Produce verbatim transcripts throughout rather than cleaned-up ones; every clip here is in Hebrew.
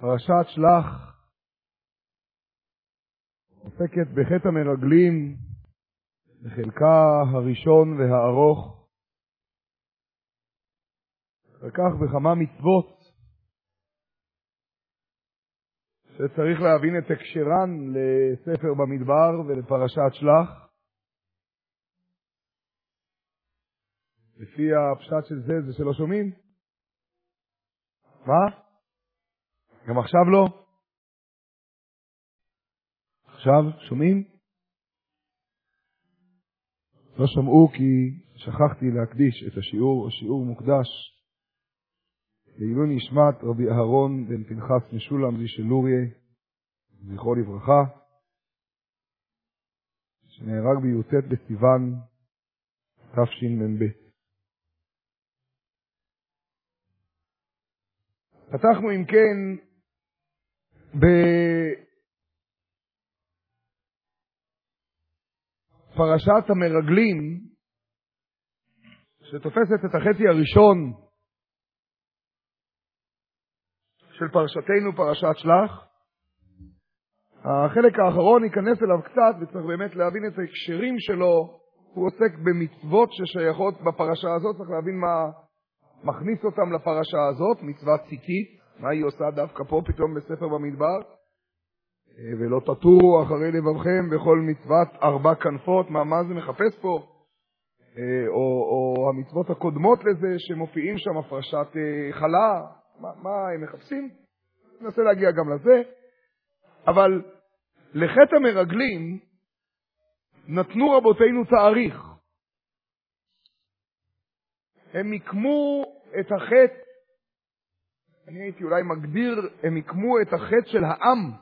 פרשת שלח עוסקת בחטא המרגלים בחלקה הראשון והארוך, וכך בכמה מצוות שצריך להבין את הקשרן לספר במדבר ולפרשת שלח. לפי הפשט של זה, זה שלא שומעים? מה? גם עכשיו לא? עכשיו שומעים? לא שמעו כי שכחתי להקדיש את השיעור, השיעור מוקדש לעילוי נשמת רבי אהרון בן פנחס משולם זישלוריה, זכרו לברכה, שנהרג בי"ט בסיוון תשמ"ב. פתחנו אם כן בפרשת המרגלים, שתופסת את החצי הראשון של פרשתנו, פרשת שלח. החלק האחרון ייכנס אליו קצת, וצריך באמת להבין את ההקשרים שלו. הוא עוסק במצוות ששייכות בפרשה הזאת, צריך להבין מה מכניס אותם לפרשה הזאת, מצווה ציצית, מה היא עושה דווקא פה פתאום בספר במדבר, ולא תטורו אחרי לבבכם בכל מצוות ארבע כנפות, מה, מה זה מחפש פה, או, או המצוות הקודמות לזה שמופיעים שם, הפרשת חלה, מה, מה הם מחפשים? ננסה להגיע גם לזה. אבל לחטא המרגלים נתנו רבותינו תאריך. הם יקמו את החטא, אני הייתי אולי מגדיר, הם יקמו את החטא של העם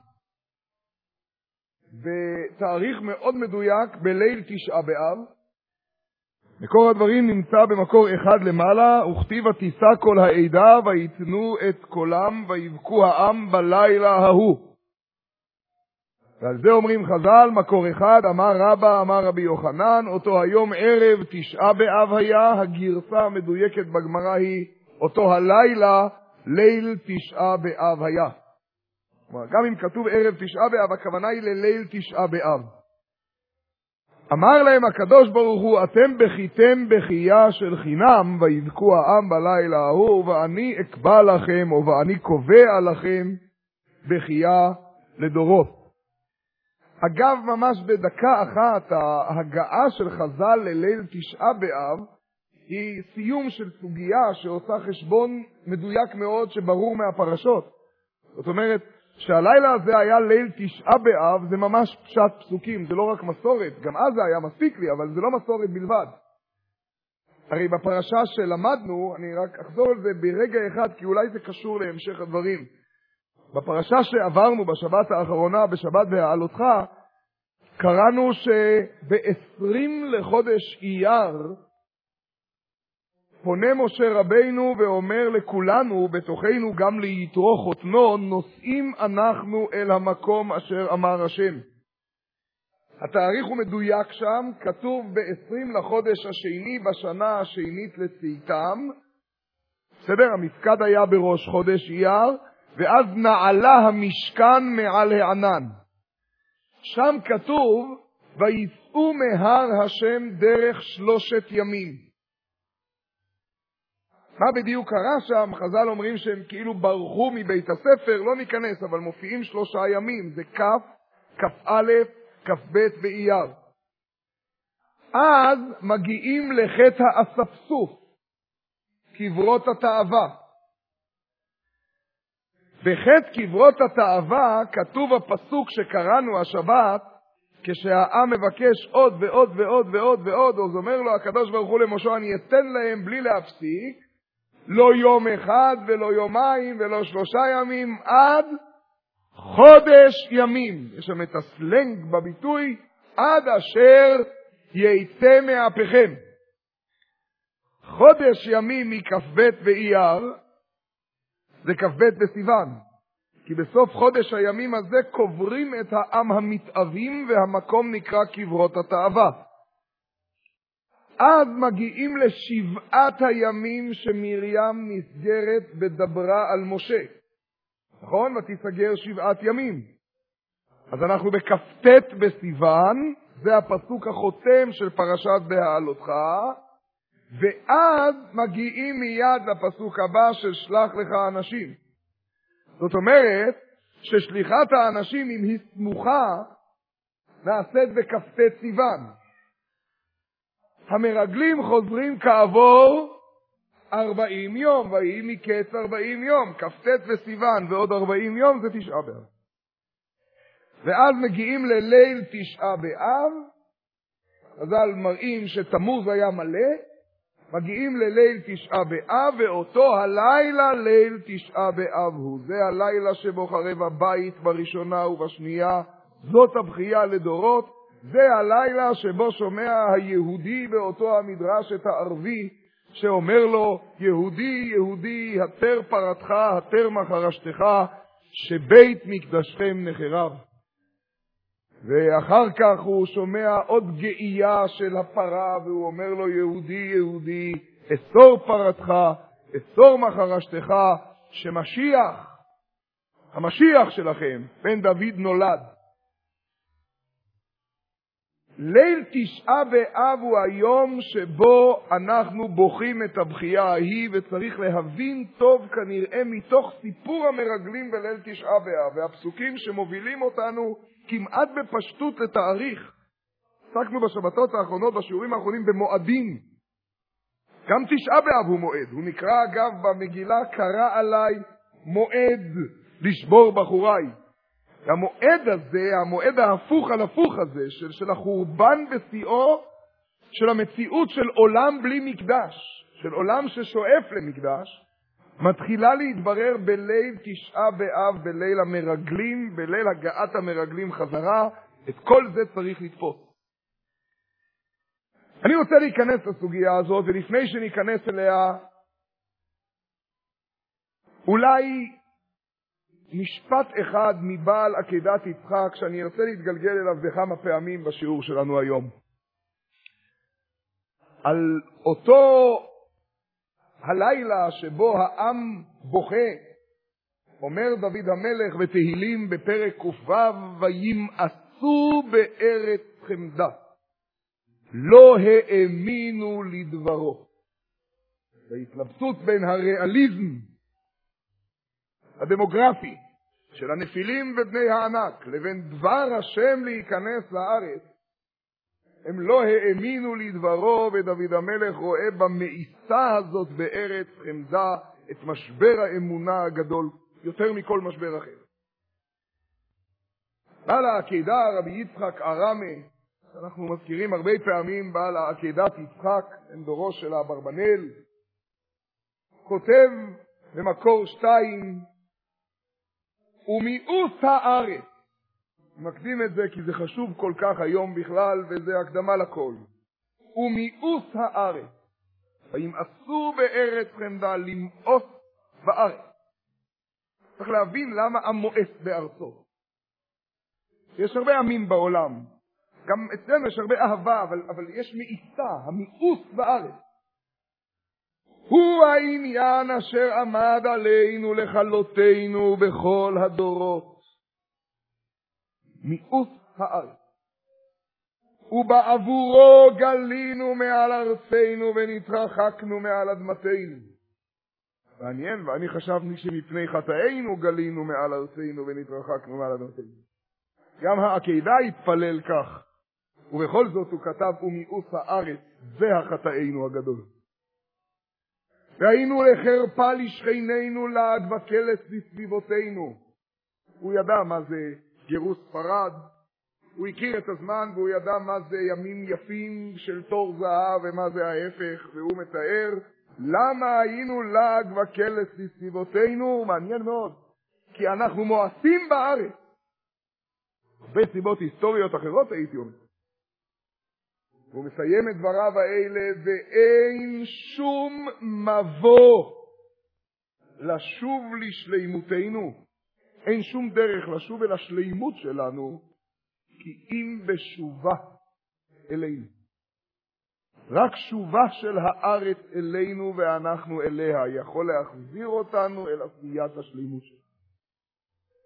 בתאריך מאוד מדויק בליל תשעה באב. מקור הדברים נמצא במקור אחד למעלה, וכתיב ותישא כל העדה ויתנו את קולם ויבכו העם בלילה ההוא. ועל זה אומרים חז"ל, מקור אחד, אמר רבא, אמר רבי יוחנן, אותו היום ערב תשעה באב היה, הגרסה המדויקת בגמרא היא, אותו הלילה ליל תשעה באב היה. כלומר, גם אם כתוב ערב תשעה באב, הכוונה היא לליל תשעה באב. אמר להם הקדוש ברוך הוא, אתם בכיתם בכייה של חינם, ויבכו העם בלילה ההוא, ואני אקבע לכם, או ואני קובע לכם, בכייה לדורות. אגב, ממש בדקה אחת, ההגעה של חז"ל לליל תשעה באב, היא סיום של סוגיה שעושה חשבון מדויק מאוד שברור מהפרשות. זאת אומרת, שהלילה הזה היה ליל תשעה באב, זה ממש פשט פסוקים, זה לא רק מסורת, גם אז זה היה מספיק לי, אבל זה לא מסורת בלבד. הרי בפרשה שלמדנו, אני רק אחזור על זה ברגע אחד, כי אולי זה קשור להמשך הדברים. בפרשה שעברנו בשבת האחרונה, בשבת בהעלותך, קראנו שב-עשרים לחודש אייר, פונה משה רבינו ואומר לכולנו, בתוכנו גם ליתרו חותנו, נוסעים אנחנו אל המקום אשר אמר השם. התאריך הוא מדויק שם, כתוב ב-עשרים לחודש השני בשנה השנית לצאתם. בסדר, המפקד היה בראש חודש אייר, ואז נעלה המשכן מעל הענן. שם כתוב, ויסעו מהר השם דרך שלושת ימים. מה בדיוק קרה שם? חז"ל אומרים שהם כאילו ברחו מבית הספר, לא ניכנס, אבל מופיעים שלושה ימים, זה כף, כף א', כף ב' באייר. אז מגיעים לחטא האספסוף, קברות התאווה. בחטא קברות התאווה כתוב הפסוק שקראנו השבת, כשהעם מבקש עוד ועוד ועוד ועוד ועוד, אז אומר לו הקדוש ברוך הוא למשה, אני אתן להם בלי להפסיק, לא יום אחד ולא יומיים ולא שלושה ימים, עד חודש ימים. יש שם את הסלנג בביטוי, עד אשר ייצא מאפיכם. חודש ימים מכ"ב באייר, זה כ"ב בסיוון, כי בסוף חודש הימים הזה קוברים את העם המתאבים, והמקום נקרא קברות התאווה. אז מגיעים לשבעת הימים שמרים נסגרת בדברה על משה. נכון? ותיסגר שבעת ימים. אז אנחנו בכ"ט בסיוון, זה הפסוק החותם של פרשת בהעלותך, ואז מגיעים מיד לפסוק הבא של שלח לך אנשים. זאת אומרת ששליחת האנשים, אם היא סמוכה, נעשית בכ"ט סיוון. המרגלים חוזרים כעבור ארבעים יום, ויהי מקץ ארבעים יום, כ"ט בסיוון ועוד ארבעים יום זה תשעה באב. ואז מגיעים לליל תשעה באב, חז"ל מראים שתמוז היה מלא, מגיעים לליל תשעה באב, ואותו הלילה ליל תשעה באב הוא. זה הלילה שבו חרב הבית בראשונה ובשנייה, זאת הבכייה לדורות, זה הלילה שבו שומע היהודי באותו המדרש את הערבי, שאומר לו, יהודי, יהודי, התר פרתך, התר מחרשתך, שבית מקדשכם נחרב. ואחר כך הוא שומע עוד גאייה של הפרה, והוא אומר לו, יהודי, יהודי, אסור פרתך, אסור מחרשתך, שמשיח, המשיח שלכם, בן דוד נולד. ליל תשעה באב הוא היום שבו אנחנו בוכים את הבכייה ההיא, וצריך להבין טוב כנראה מתוך סיפור המרגלים בליל תשעה באב, והפסוקים שמובילים אותנו כמעט בפשטות לתאריך. עסקנו בשבתות האחרונות, בשיעורים האחרונים, במועדים. גם תשעה באב הוא מועד. הוא נקרא אגב במגילה, קרא עליי מועד לשבור בחוריי. המועד הזה, המועד ההפוך על הפוך הזה, של, של החורבן בשיאו, של המציאות של עולם בלי מקדש, של עולם ששואף למקדש, מתחילה להתברר בליל תשעה באב, בליל המרגלים, בליל הגעת המרגלים חזרה. את כל זה צריך לתפוס. אני רוצה להיכנס לסוגיה הזאת, ולפני שניכנס אליה, אולי משפט אחד מבעל עקדת יצחק, שאני ארצה להתגלגל אליו בכמה פעמים בשיעור שלנו היום. על אותו הלילה שבו העם בוכה, אומר דוד המלך בתהילים בפרק ק"ו, וימאסו בארץ חמדה, לא האמינו לדברו. והתלבטות בין הריאליזם הדמוגרפי של הנפילים ובני הענק לבין דבר השם להיכנס לארץ, הם לא האמינו לדברו, ודוד המלך רואה במאיסה הזאת בארץ חמדה את משבר האמונה הגדול יותר מכל משבר אחר. בעל העקדה רבי יצחק ארמי, אנחנו מזכירים הרבה פעמים בעל העקדת יצחק, הם דורו של אברבנאל, כותב במקור שתיים, ומיאוס הארץ, מקדים את זה כי זה חשוב כל כך היום בכלל, וזה הקדמה לכל. ומיאוס הארץ, וימאסו בארץ חמדה, למאוס בארץ. צריך להבין למה עם מואס בארצו. יש הרבה עמים בעולם, גם אצלנו יש הרבה אהבה, אבל, אבל יש מאיסה, המיאוס בארץ. הוא העניין אשר עמד עלינו לכלותנו בכל הדורות. מיאוס הארץ. ובעבורו גלינו מעל ארצנו ונתרחקנו מעל אדמתנו. מעניין, ואני חשבתי שמפני חטאינו גלינו מעל ארצנו ונתרחקנו מעל אדמתנו. גם העקדה התפלל כך, ובכל זאת הוא כתב, ומיאוס הארץ, זה החטאינו הגדול. והיינו לחרפה לשכנינו לעד וקלס בסביבותינו. הוא ידע מה זה גירוש ספרד, הוא הכיר את הזמן והוא ידע מה זה ימים יפים של תור זהב ומה זה ההפך, והוא מתאר למה היינו לעג וקלס בסביבותינו. מעניין מאוד, כי אנחנו מואסים בארץ. הרבה סיבות היסטוריות אחרות הייתי אומר. הוא מסיים את דבריו האלה, ואין שום מבוא לשוב לשלימותנו, אין שום דרך לשוב אל השלימות שלנו, כי אם בשובה אלינו. רק שובה של הארץ אלינו ואנחנו אליה יכול להחזיר אותנו אל עשיית השלימות שלנו.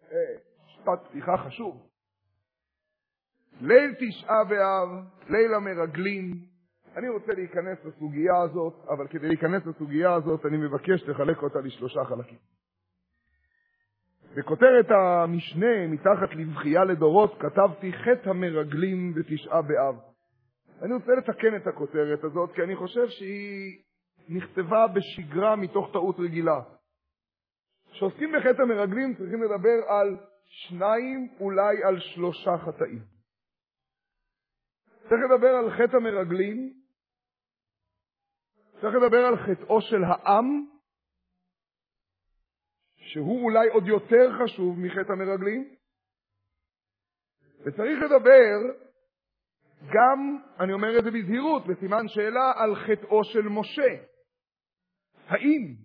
משפט פתיחה חשוב. ליל תשעה באב, ליל המרגלים. אני רוצה להיכנס לסוגיה הזאת, אבל כדי להיכנס לסוגיה הזאת אני מבקש לחלק אותה לשלושה חלקים. בכותרת המשנה, מתחת לבכייה לדורות, כתבתי חטא המרגלים בתשעה באב. אני רוצה לתקן את הכותרת הזאת, כי אני חושב שהיא נכתבה בשגרה מתוך טעות רגילה. כשעוסקים בחטא המרגלים צריכים לדבר על שניים, אולי על שלושה חטאים. צריך לדבר על חטא המרגלים, צריך לדבר על חטאו של העם, שהוא אולי עוד יותר חשוב מחטא המרגלים, וצריך לדבר גם, אני אומר את זה בזהירות, בסימן שאלה, על חטאו של משה. האם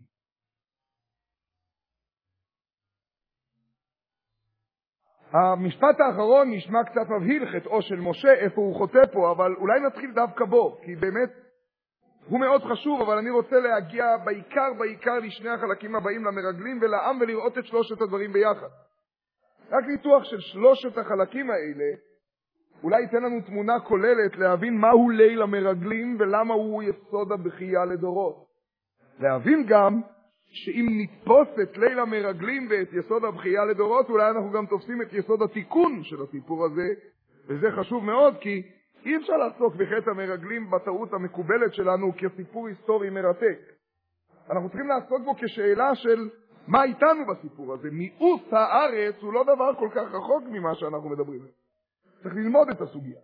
המשפט האחרון נשמע קצת מבהיל, חטאו של משה, איפה הוא חוטא פה, אבל אולי נתחיל דווקא בו, כי באמת הוא מאוד חשוב, אבל אני רוצה להגיע בעיקר בעיקר לשני החלקים הבאים, למרגלים ולעם, ולראות את שלושת הדברים ביחד. רק ניתוח של שלושת החלקים האלה אולי ייתן לנו תמונה כוללת להבין מהו ליל המרגלים ולמה הוא יסוד הבכייה לדורות. להבין גם שאם נתפוס את ליל המרגלים ואת יסוד הבכייה לדורות, אולי אנחנו גם תופסים את יסוד התיקון של הסיפור הזה, וזה חשוב מאוד, כי אי אפשר לעסוק בחטא המרגלים בטעות המקובלת שלנו כסיפור היסטורי מרתק. אנחנו צריכים לעסוק בו כשאלה של מה איתנו בסיפור הזה. מיעוט הארץ הוא לא דבר כל כך רחוק ממה שאנחנו מדברים. צריך ללמוד את הסוגיה.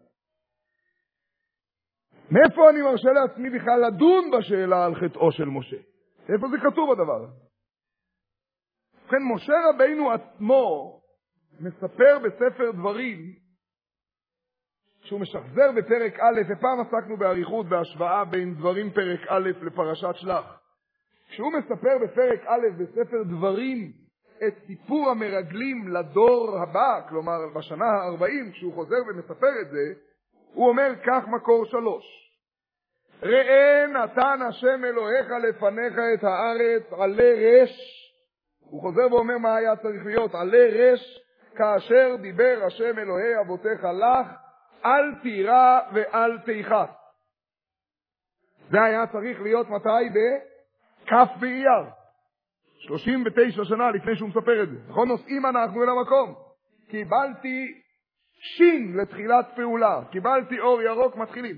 מאיפה אני מרשה לעצמי בכלל לדון בשאלה על חטאו של משה? איפה זה כתוב הדבר הזה? ובכן, משה רבינו עצמו מספר בספר דברים, שהוא משחזר בפרק א', ופעם עסקנו בעריכות בהשוואה בין דברים פרק א' לפרשת שלח. כשהוא מספר בפרק א' בספר דברים את סיפור המרגלים לדור הבא, כלומר בשנה ה-ארבעים, כשהוא חוזר ומספר את זה, הוא אומר כך מקור שלוש. ראה נתן השם אלוהיך לפניך את הארץ עלי רש. הוא חוזר ואומר מה היה צריך להיות, עלי רש, כאשר דיבר השם אלוהי אבותיך לך, אל תירא ואל תיחת. זה היה צריך להיות מתי? בכף באייר. שלושים ותשע שנה לפני שהוא מספר את זה. נכון, נוסעים אנחנו אל המקום. קיבלתי שין לתחילת פעולה. קיבלתי אור ירוק, מתחילים.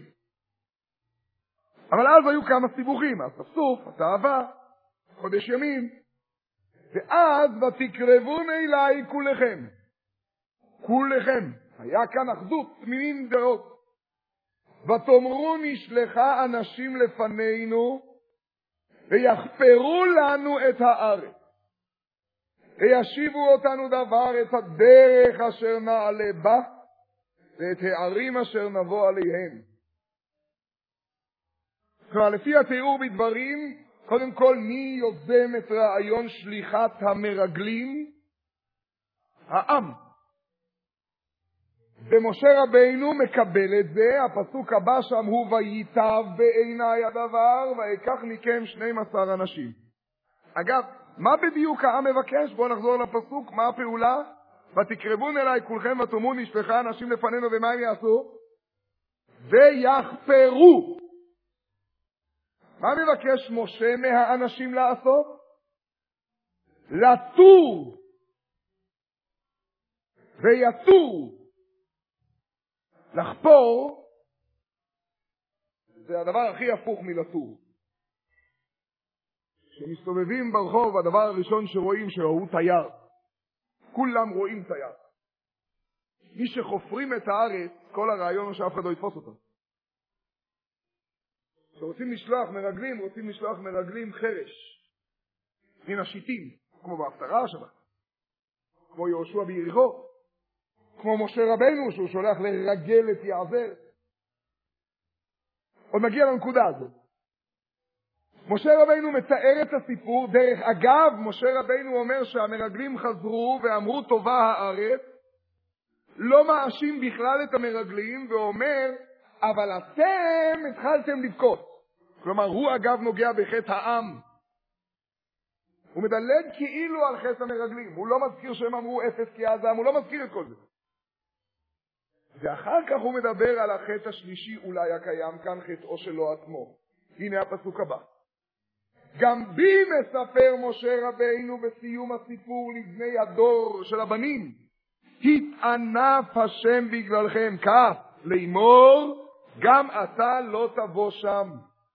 אבל אז היו כמה סיבוכים. הספסוף, התאווה, חודש ימים. ואז ותקרבון אליי כולכם. כולכם. היה כאן אחדות תמימים דעות. ותאמרו נשלחה אנשים לפנינו ויחפרו לנו את הארץ וישיבו אותנו דבר את הדרך אשר נעלה בה ואת הערים אשר נבוא עליהם. כלומר, לפי התיאור בדברים, קודם כל מי יוזם את רעיון שליחת המרגלים? העם. ומשה רבינו מקבל את זה. הפסוק הבא שם הוא וייטב בעיני הדבר ויקח מכם שנים עשר אנשים. אגב, מה בדיוק העם מבקש? בואו נחזור לפסוק. מה הפעולה? ותקרבון אליי כולכם ותאמרו נשלחה אנשים לפנינו, ומה הם יעשו? ויחפרו. מה מבקש משה מהאנשים לעשות? לתור ויתור. לחפור זה הדבר הכי הפוך מלתור. כשמסתובבים ברחוב, הדבר הראשון שרואים שהוא תייר. כולם רואים תייר. מי שחופרים את הארץ, כל הרעיון הוא שאף אחד לא יתפוס אותו. כשרוצים לשלוח מרגלים, רוצים לשלוח מרגלים חרש. מן השיטים, כמו בהפטרה שלה. כמו יהושע ביריחו. כמו משה רבינו שהוא שולח לרגל את יעזר. עוד מגיע לנקודה הזאת. משה רבינו מתאר את הסיפור. דרך אגב, משה רבינו אומר שהמרגלים חזרו ואמרו טובה הארץ. לא מאשים בכלל את המרגלים ואומר, אבל אתם התחלתם לבכות. כלומר, הוא אגב נוגע בחטא העם. הוא מדלג כאילו על חטא המרגלים. הוא לא מזכיר שהם אמרו אפס כי הזעם, הוא לא מזכיר את כל זה. ואחר כך הוא מדבר על החטא השלישי אולי הקיים כאן, חטאו שלו עצמו. הנה הפסוק הבא. גם בי מספר משה רבינו בסיום הסיפור לבני הדור של הבנים. התענף השם בגללכם, כך לאמור, גם אתה לא תבוא שם.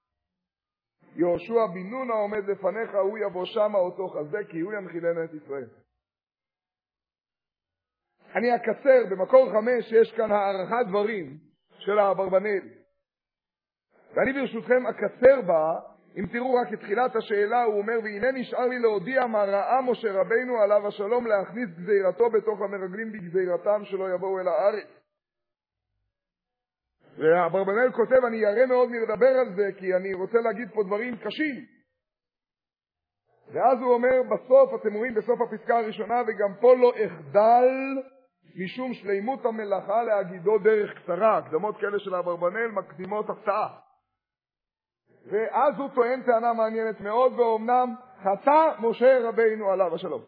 יהושע בן נון העומד לפניך, הוא יבוא שם אותו חזק, כי הוא ינחילנו את ישראל. אני אקצר, במקור חמש יש כאן הערכת דברים של האברבנאל. ואני ברשותכם אקצר בה, אם תראו רק את תחילת השאלה, הוא אומר, והנה נשאר לי להודיע מה ראה משה רבינו עליו השלום להכניס גזירתו בתוך המרגלים בגזירתם שלא יבואו אל הארץ. והאברבנאל כותב, אני ירא מאוד מלדבר על זה, כי אני רוצה להגיד פה דברים קשים. ואז הוא אומר, בסוף, אתם רואים בסוף הפסקה הראשונה, וגם פה לא אחדל משום שלימות המלאכה להגידו דרך קצרה. הקדמות כאלה של האברבנאל מקדימות הפתעה. ואז הוא טוען טענה מעניינת מאוד, ואומנם חטא משה רבינו עליו השלום.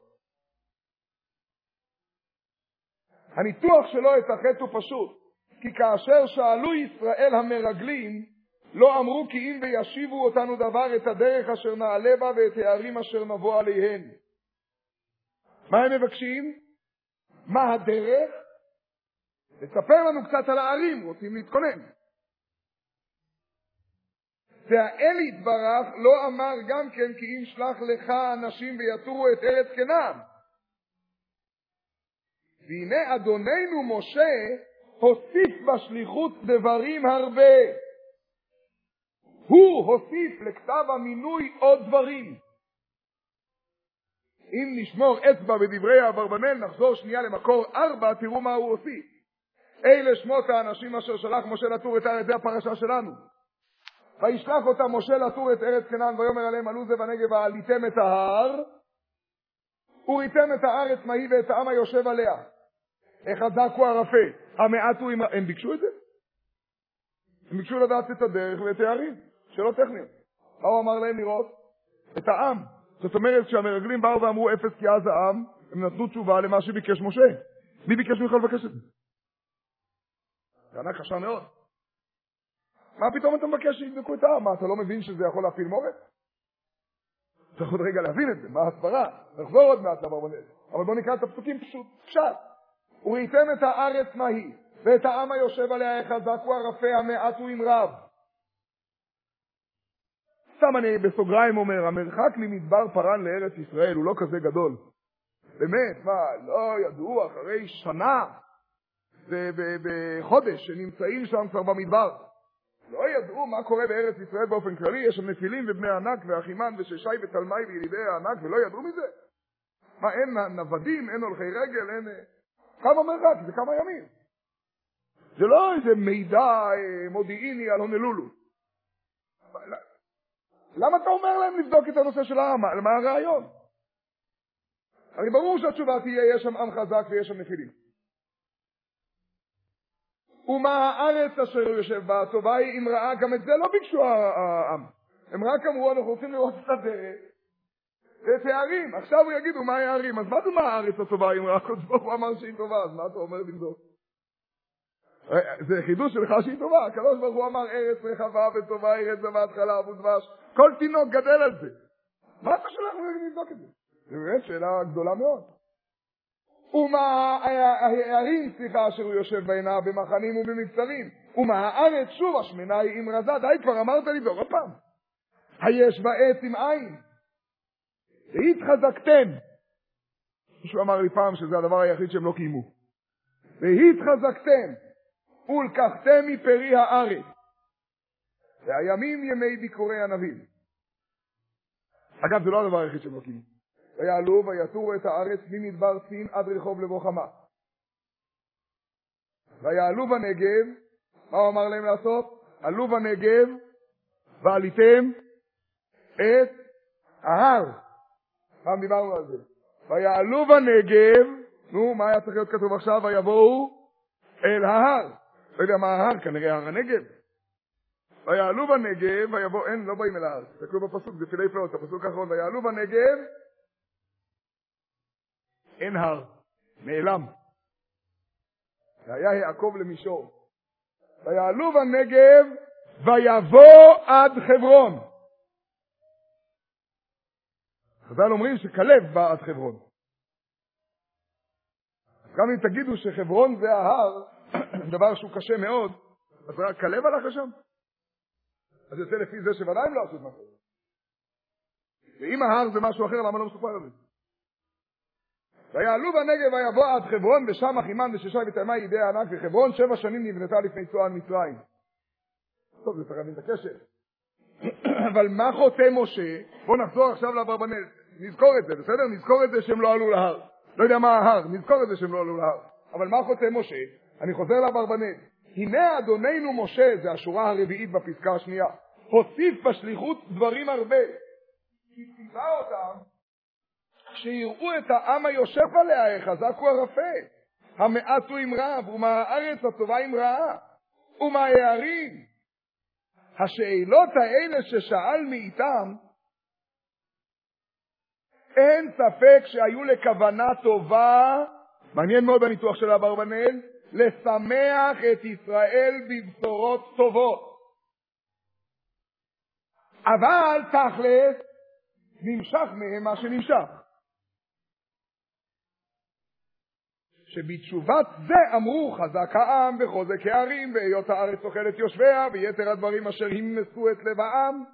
הניתוח שלו את החטא הוא פשוט, כי כאשר שאלו ישראל המרגלים, לא אמרו כי אם וישיבו אותנו דבר את הדרך אשר נעלה בה ואת הערים אשר נבוא עליהן. מה הם מבקשים? מה הדרך? לספר לנו קצת על הערים, רוצים להתכונן. והאל יתברך לא אמר גם כן כי אם שלח לך אנשים ויתורו את ארץ כנען. והנה אדוננו משה הוסיף בשליחות דברים הרבה. הוא הוסיף לכתב המינוי עוד דברים. אם נשמור אצבע בדברי האברבנאל, נחזור שנייה למקור ארבע, תראו מה הוא הוסיף. אלה שמות האנשים אשר שלח משה לתור את הארץ, זה הפרשה שלנו. וישלח אותם משה לתור את ארץ כנען, ויאמר עליהם עלו זה בנגב ועליתם את ההר, וריתם את הארץ מהי ואת העם היושב עליה. החזק הוא הרפה, המעט הוא... הם ביקשו את זה? הם ביקשו לדעת את הדרך ואת הערים, שלא טכניות. מה הוא אמר להם לראות? את העם. זאת אומרת שהמרגלים באו ואמרו אפס כי אז העם, הם נתנו תשובה למה שביקש משה. מי ביקש ממך לבקש את זה? זה ענק קשה מאוד. מה פתאום אתה מבקש שיבדקו את העם? מה, אתה לא מבין שזה יכול להפיל מורת? צריך עוד רגע להבין את זה, מה הסברה? נחזור עוד מעט לאברבנאל. אבל בוא נקרא את הפסוקים פשוט, פשט. וראיתם את הארץ מהי, ואת העם היושב עליה החזק הוא הרפה, המעט הוא עם רב. סתם אני בסוגריים אומר, המרחק ממדבר פרן לארץ ישראל הוא לא כזה גדול. באמת, מה, לא ידעו אחרי שנה בחודש שנמצאים שם כבר במדבר. לא ידעו מה קורה בארץ ישראל באופן כללי, יש שם נפילים ובני ענק ואחימן וששי ותלמי וילידי הענק ולא ידעו מזה? מה, אין נוודים, אין הולכי רגל, אין... כמה מרחק, זה כמה ימים. זה לא איזה מידע מודיעיני על הונלולו. למה אתה אומר להם לבדוק את הנושא של העם? מה הרעיון? הרי ברור שהתשובה תהיה, יש שם עם חזק ויש שם נפילים. ומה הארץ אשר יושב בה, טובה היא אם ראה, גם את זה לא ביקשו העם. הם רק אמרו, אנחנו רוצים לראות את הדרך, ואת הערים. עכשיו הוא יגידו, מה הערים? אז מה זה מה הארץ הטובה אם ראה? הוא אמר שהיא טובה, אז מה אתה אומר לבדוק? זה חידוש שלך שהיא טובה. הקדוש ברוך הוא אמר, ארץ רחבה וטובה, ארץ זבת חלב ודבש. כל תינוק גדל על זה. מה אתה שלח לבדוק את זה? זה באמת שאלה גדולה מאוד. ומה הערים, סליחה, אשר הוא יושב בעינה במחנים ובמבצרים. ומה הארץ, שוב, השמנה היא עם רזה. די, כבר אמרת לי דור הפעם. היש בעץ עם עין. והתחזקתם. מישהו אמר לי פעם שזה הדבר היחיד שהם לא קיימו. והתחזקתם. ולקחתם מפרי הארץ. והימים ימי ביקורי הנביאים. אגב, זה לא הדבר היחיד שהם לא קיימו. ויעלו ויתורו את הארץ ממדבר צין עד רחוב לבוא חמה. ויעלו בנגב, מה הוא אמר להם לעשות? עלו בנגב ועליתם את ההר. פעם דיברנו על זה. ויעלו בנגב, נו, מה היה צריך להיות כתוב עכשיו? ויבואו אל ההר. לא יודע מה ההר, כנראה הר הנגב. ויעלו בנגב, ויבואו, אין, לא באים אל ההר. תקלו בפסוק, זה פילי פלאות, הפסוק האחרון. ויעלו בנגב, אין הר, נעלם. והיה יעקב למישור. ויעלו בנגב, ויבוא עד חברון. חז"ל אומרים שכלב בא עד חברון. גם אם תגידו שחברון זה ההר, דבר שהוא קשה מאוד, אז רק כלב הלך לשם. אז יוצא לפי זה שוודאי הם לא עשו את משהו. ואם ההר זה משהו אחר, למה לא מסופר על זה? ויעלו בנגב ויבוא עד חברון, ושם אחימן וששי ותימי ידי הענק, וחברון שבע שנים נבנתה לפני צוען מצרים. טוב, זה צריך להבין את הקשר. אבל מה חוטא משה? בואו נחזור עכשיו לאברבנאל. נזכור את זה, בסדר? נזכור את זה שהם לא עלו להר. לא יודע מה ההר, נזכור את זה שהם לא עלו להר. אבל מה חוטא משה? אני חוזר לאברבנאל. הנה אדוננו משה, זה השורה הרביעית בפסקה השנייה, הוסיף בשליחות דברים הרבה. כי ציווה אותם, כשיראו את העם היושב עליה, חזק הוא הרפה. המעט הוא עם רב, ומהארץ הטובה עם רעה, ומהיערים. השאלות האלה ששאל מאיתם, אין ספק שהיו לכוונה טובה, מעניין מאוד בניתוח של אברבנאל, לשמח את ישראל בבשורות טובות. אבל תכלס, נמשך מהם מה שנמשך. שבתשובת זה אמרו חזק העם וחוזק הערים והיות הארץ אוכלת יושביה ויתר הדברים אשר המסו את לב העם.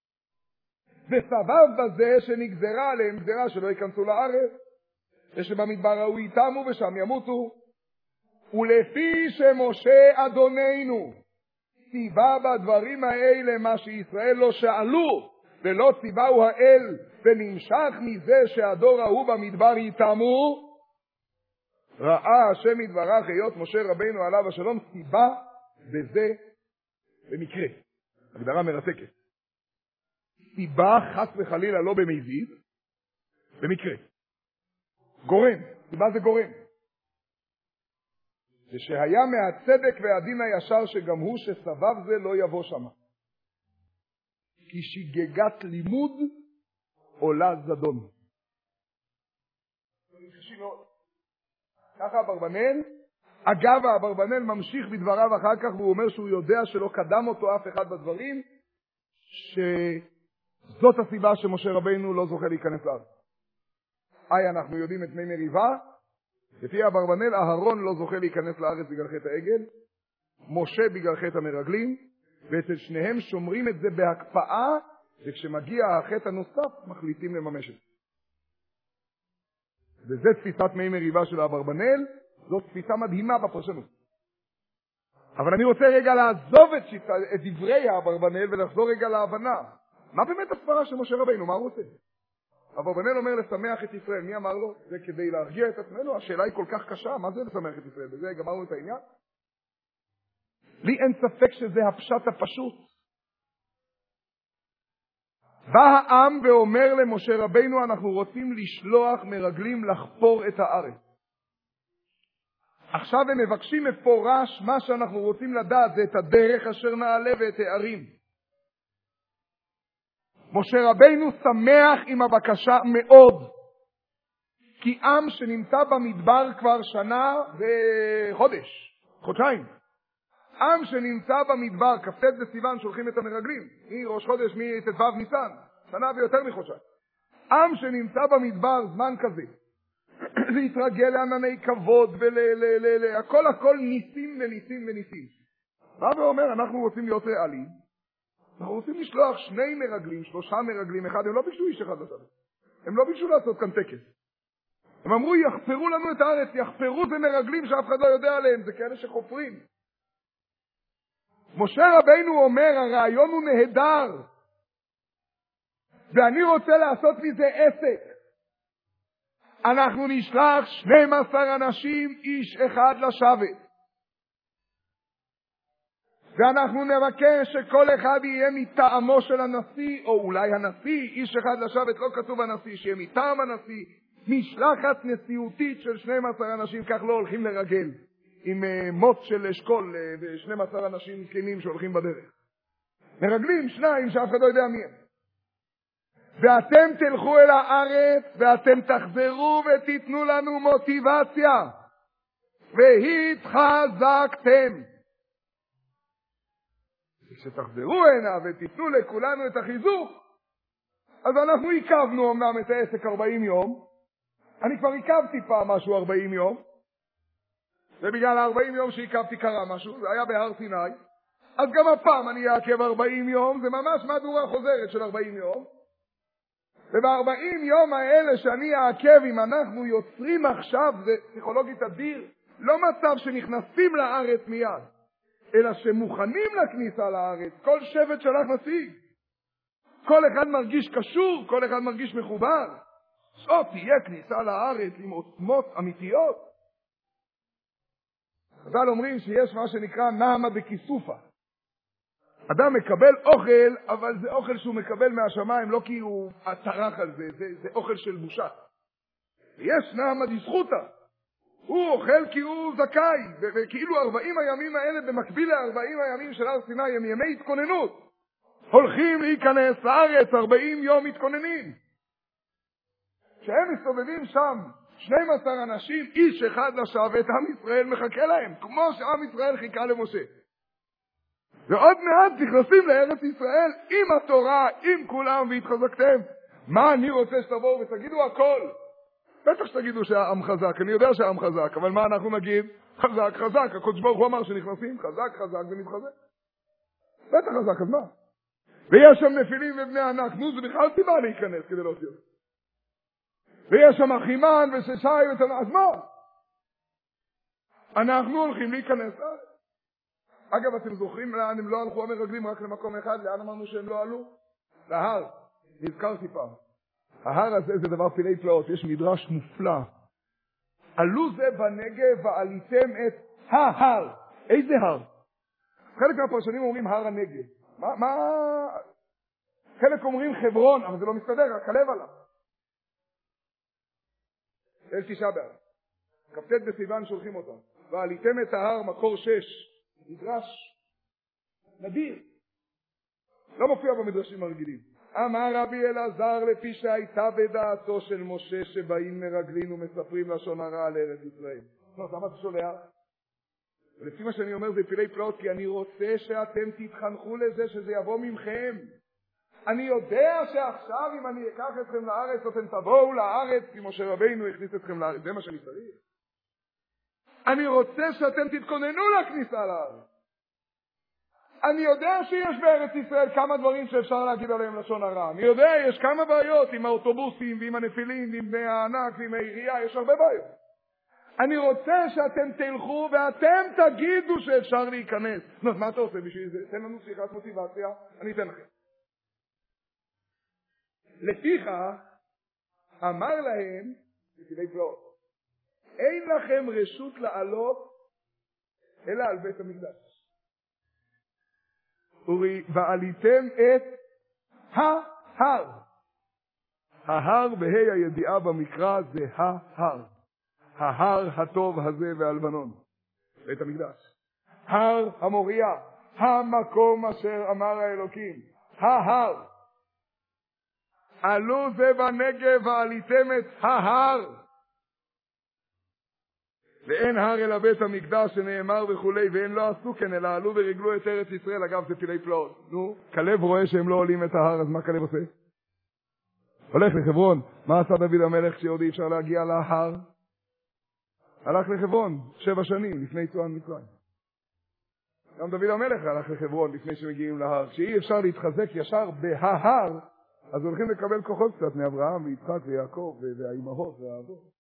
וסבב בזה שנגזרה עליהם גזרה שלא ייכנסו לארץ ושבמדבר ההוא יתמו ושם ימותו. ולפי שמשה אדוננו ציווה בדברים האלה מה שישראל לא שאלו ולא ציווהו האל ונמשך מזה שהדור ההוא במדבר יתמו, ראה השם יתברך היות משה רבינו עליו השלום סיבה בזה במקרה. הגדרה מרתקת. סיבה חס וחלילה לא במזיד, במקרה. גורם. סיבה זה גורם. זה שהיה מהצדק והדין הישר שגם הוא שסבב זה לא יבוא שמה. כי שגגת לימוד עולה זדון. ככה אברבנאל, אגב אברבנאל ממשיך בדבריו אחר כך והוא אומר שהוא יודע שלא קדם אותו אף אחד בדברים, שזאת הסיבה שמשה רבינו לא זוכה להיכנס לארץ. היי, אנחנו יודעים את מי מריבה, לפי אברבנאל אהרון לא זוכה להיכנס לארץ בגלל חטא העגל, משה בגלל חטא המרגלים, ואצל שניהם שומרים את זה בהקפאה, וכשמגיע החטא הנוסף מחליטים לממש את זה. וזה תפיסת מי מריבה של אברבנאל, זאת תפיסה מדהימה בפרשנות. אבל אני רוצה רגע לעזוב את, שיטה, את דברי אברבנאל ולחזור רגע להבנה. מה באמת הסברה של משה רבינו? מה הוא רוצה? אברבנאל אומר לשמח את ישראל. מי אמר לו? זה כדי להרגיע את עצמנו. השאלה היא כל כך קשה. מה זה לשמח את ישראל? בזה גמרנו את העניין. לי אין ספק שזה הפשט הפשוט. בא העם ואומר למשה רבינו, אנחנו רוצים לשלוח מרגלים לחפור את הארץ. עכשיו הם מבקשים מפורש, מה שאנחנו רוצים לדעת זה את הדרך אשר נעלה ואת הערים. משה רבינו שמח עם הבקשה מאוד, כי עם שנמצא במדבר כבר שנה וחודש, חודשיים. עם שנמצא במדבר, כ"ט בסיוון שולחים את המרגלים, מראש חודש, מט"ו ניסן, שנה ויותר מחודשיים. עם שנמצא במדבר זמן כזה, להתרגל לענני כבוד ול... ל... ל... ל... הכל הכל ניסים וניסים וניסים. בא ואומר, אנחנו רוצים להיות ריאליים, אנחנו רוצים לשלוח שני מרגלים, שלושה מרגלים, אחד, הם לא ביקשו איש אחד לצד. הם לא ביקשו לעשות כאן טקס. הם אמרו, יחפרו לנו את הארץ, יחפרו זה מרגלים שאף אחד לא יודע עליהם, זה כאלה שחופרים. משה רבינו אומר, הרעיון הוא נהדר, ואני רוצה לעשות מזה עסק. אנחנו נשלח שנים עשר אנשים, איש אחד לשבת. ואנחנו נבקש שכל אחד יהיה מטעמו של הנשיא, או אולי הנשיא, איש אחד לשבת, לא כתוב הנשיא, שיהיה מטעם הנשיא, משלחת נשיאותית של שנים עשר אנשים, כך לא הולכים לרגל. עם מוט של אשכול ו-שנים עשר אנשים כנים שהולכים בדרך. מרגלים שניים שאף אחד לא יודע מי הם. ואתם תלכו אל הארץ, ואתם תחזרו ותיתנו לנו מוטיבציה, והתחזקתם. כשתחזרו הנה ותיתנו לכולנו את החיזוק, אז אנחנו עיכבנו אמנם את העסק ארבעים יום, אני כבר עיכבתי פעם משהו ארבעים יום, ובגלל ה-ארבעים יום שעיכבתי קרה משהו, זה היה בהר סיני, אז גם הפעם אני אעכב ארבעים יום, זה ממש מהדורה חוזרת של ארבעים יום, וב-ארבעים יום האלה שאני אעכב, אם אנחנו יוצרים עכשיו, זה פסיכולוגית אדיר, לא מצב שנכנסים לארץ מיד, אלא שמוכנים לכניסה לארץ, כל שבט שלח נציג, כל אחד מרגיש קשור, כל אחד מרגיש מחובר, זאת תהיה כניסה לארץ עם עוצמות אמיתיות. חז"ל אומרים שיש מה שנקרא נעמה בכיסופה. אדם מקבל אוכל, אבל זה אוכל שהוא מקבל מהשמיים, לא כי הוא טרח על זה, זה, זה אוכל של בושה. ויש נעמה דזכותה. הוא אוכל כי הוא זכאי, וכאילו ארבעים הימים האלה במקביל ל-ארבעים הימים של הר סיני הם ימי התכוננות. הולכים להיכנס לארץ, ארבעים יום מתכוננים. כשהם מסתובבים שם, שנים עשר אנשים, איש אחד לשבת, עם ישראל מחכה להם, כמו שעם ישראל חיכה למשה. ועוד מעט נכנסים לארץ ישראל עם התורה, עם כולם, והתחזקתם. מה אני רוצה שתבואו ותגידו הכל? בטח שתגידו שהעם חזק, אני יודע שהעם חזק, אבל מה אנחנו נגיד? חזק, חזק, הקדוש ברוך הוא אמר שנכנסים, חזק, חזק ונתחזק. בטח חזק, אז מה? ויש שם נפילים ובני ענק, נו, זה בכלל סיבה להיכנס כדי להוציא אותם. ויש שם אחימן וששי ותנא, אז מה? אנחנו הולכים להיכנס לארץ. אגב, אתם זוכרים לאן הם לא הלכו המרגלים רק למקום אחד? לאן אמרנו שהם לא עלו? להר. נזכרתי פעם. ההר הזה זה דבר פילי פלאות, יש מדרש מופלא. עלו זה בנגב ועליתם את ההר. איזה הר? חלק מהפרשנים אומרים הר הנגב. מה, מה? חלק אומרים חברון, אבל זה לא מסתדר, רק הלב עליו. אל תשעה באב. כ"ט בסיוון שולחים אותם. ועליתם את ההר, מקור שש. מדרש נדיר. לא מופיע במדרשים הרגילים. אמר רבי אלעזר לפי שהייתה בדעתו של משה שבאים מרגלים ומספרים לשון הרע על ארץ ישראל. לא, למה אתה שולח? ולפי מה שאני אומר זה פילי פלאות, כי אני רוצה שאתם תתחנכו לזה שזה יבוא ממכם. אני יודע שעכשיו אם אני אקח אתכם לארץ, אתם תבואו לארץ, כי משה רבינו הכניס אתכם לארץ. זה מה שאני צריך. אני רוצה שאתם תתכוננו לכניסה לארץ. אני יודע שיש בארץ ישראל כמה דברים שאפשר להגיד עליהם לשון הרע. אני יודע, יש כמה בעיות עם האוטובוסים ועם הנפילים ועם בני הענק ועם העירייה, יש הרבה בעיות. אני רוצה שאתם תלכו ואתם תגידו שאפשר להיכנס. נו, מה אתה עושה בשביל זה? תן לנו שיחת מוטיבציה, אני אתן לכם. לפיכך, אמר להם, בפילי פלאות, אין לכם רשות לעלות אלא על בית המקדש. ועליתם את ההר. ההר בהי הידיעה במקרא זה ההר. ההר הטוב הזה והלבנון. בית המקדש. הר המוריה. המקום אשר אמר האלוקים. ההר. עלו זה בנגב ועליתם את ההר. ואין הר אלא בית המקדש שנאמר וכולי, ואין לא עשו כן, אלא עלו ורגלו את ארץ ישראל. אגב, זה פילי פלאות. נו, כלב רואה שהם לא עולים את ההר, אז מה כלב עושה? הולך לחברון. מה עשה דוד המלך שעוד אי אפשר להגיע להר? הלך לחברון, שבע שנים לפני יציאת מצרים. גם דוד המלך הלך לחברון לפני שמגיעים להר. כשאי אפשר להתחזק ישר בההר, אז הולכים לקבל כוחות קצת מאברהם ויצחק ויעקב והאימהות והאבות.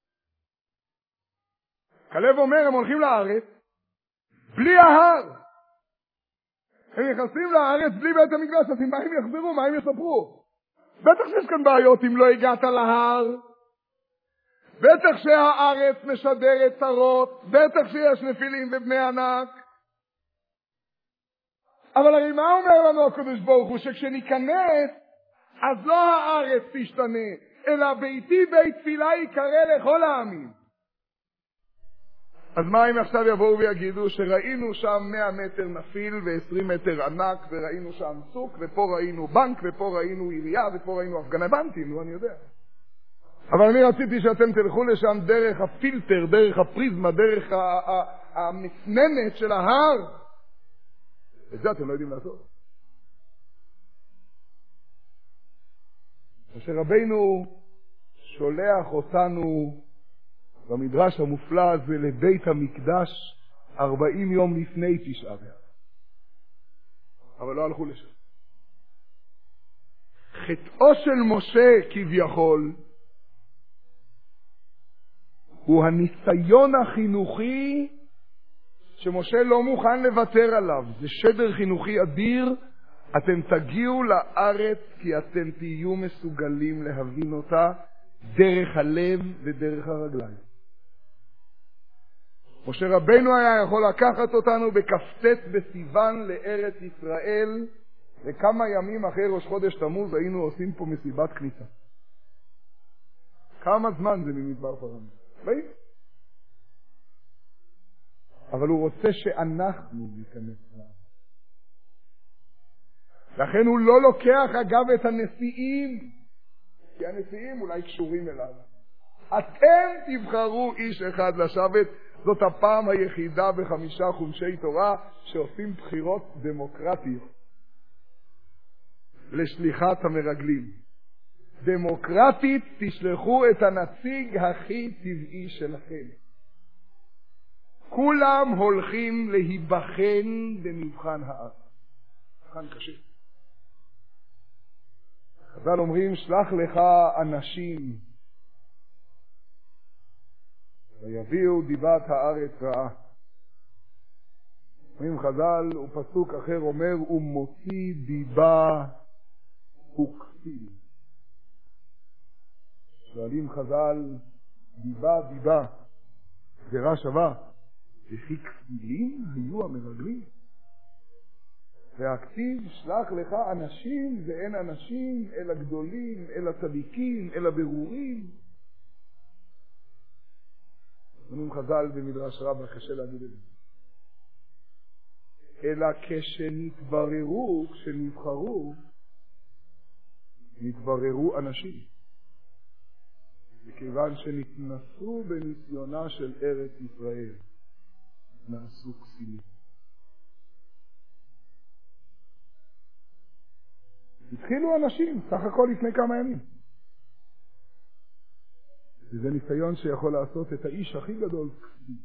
כלב אומר, הם הולכים לארץ בלי ההר. הם נכנסים לארץ בלי בית המקדש, אז מה הם יחזרו? מה הם יספרו? בטח שיש כאן בעיות אם לא הגעת להר. בטח שהארץ משדרת צרות. בטח שיש נפילים ובני ענק. אבל הרי מה אומר לנו הקדוש ברוך הוא? שכשניכנס, אז לא הארץ תשתנה, אלא ביתי בית תפילה יקרא לכל העמים. אז מה אם עכשיו יבואו ויגידו שראינו שם מאה מטר נפיל ו-עשרים מטר ענק, וראינו שם סוק, ופה ראינו בנק, ופה ראינו עירייה, ופה ראינו הפגנה? הבנתי, נו, אני יודע. אבל אני רציתי שאתם תלכו לשם דרך הפילטר, דרך הפריזמה, דרך המסננת של ההר. את זה אתם לא יודעים לעשות. משה רבינו שולח אותנו במדרש המופלא הזה לבית המקדש ארבעים יום לפני תשעה באב. אבל לא הלכו לשם. חטאו של משה כביכול הוא הניסיון החינוכי שמשה לא מוכן לוותר עליו. זה שדר חינוכי אדיר. אתם תגיעו לארץ כי אתם תהיו מסוגלים להבין אותה דרך הלב ודרך הרגליים. משה רבינו היה יכול לקחת אותנו בכ"ט בסיוון לארץ ישראל, וכמה ימים אחרי ראש חודש תמוז היינו עושים פה מסיבת כניסה. כמה זמן זה ממדבר פרן? ראית? אבל הוא רוצה שאנחנו ניכנס לארץ. לכן הוא לא לוקח אגב את הנשיאים, כי הנשיאים אולי קשורים אליו. אתם תבחרו איש אחד לשבת. זאת הפעם היחידה בחמישה חומשי תורה שעושים בחירות דמוקרטיות לשליחת המרגלים. דמוקרטית תשלחו את הנציג הכי טבעי שלכם. כולם הולכים להיבחן במבחן הארץ. מבחן קשה. חז"ל אומרים שלח לך אנשים ויביאו דיבת הארץ רעה. אומרים חז"ל, ופסוק אחר אומר, ומוציא דיבה וכסיל. שואלים חז"ל, דיבה דיבה, גזירה שווה, וכי כסילים היו המרגלים? והכתיב שלח לך אנשים ואין אנשים, אלא גדולים, אלא צדיקים, אלא ברורים. אומרים חז"ל במדרש רבה, קשה להגיד את זה. אלא כשנתבררו, כשנבחרו, נתבררו אנשים. מכיוון שנתנסו בניסיונה של ארץ ישראל, נעשו כסילים. התחילו אנשים, סך הכל לפני כמה ימים. וזה ניסיון שיכול לעשות את האיש הכי גדול כסיל.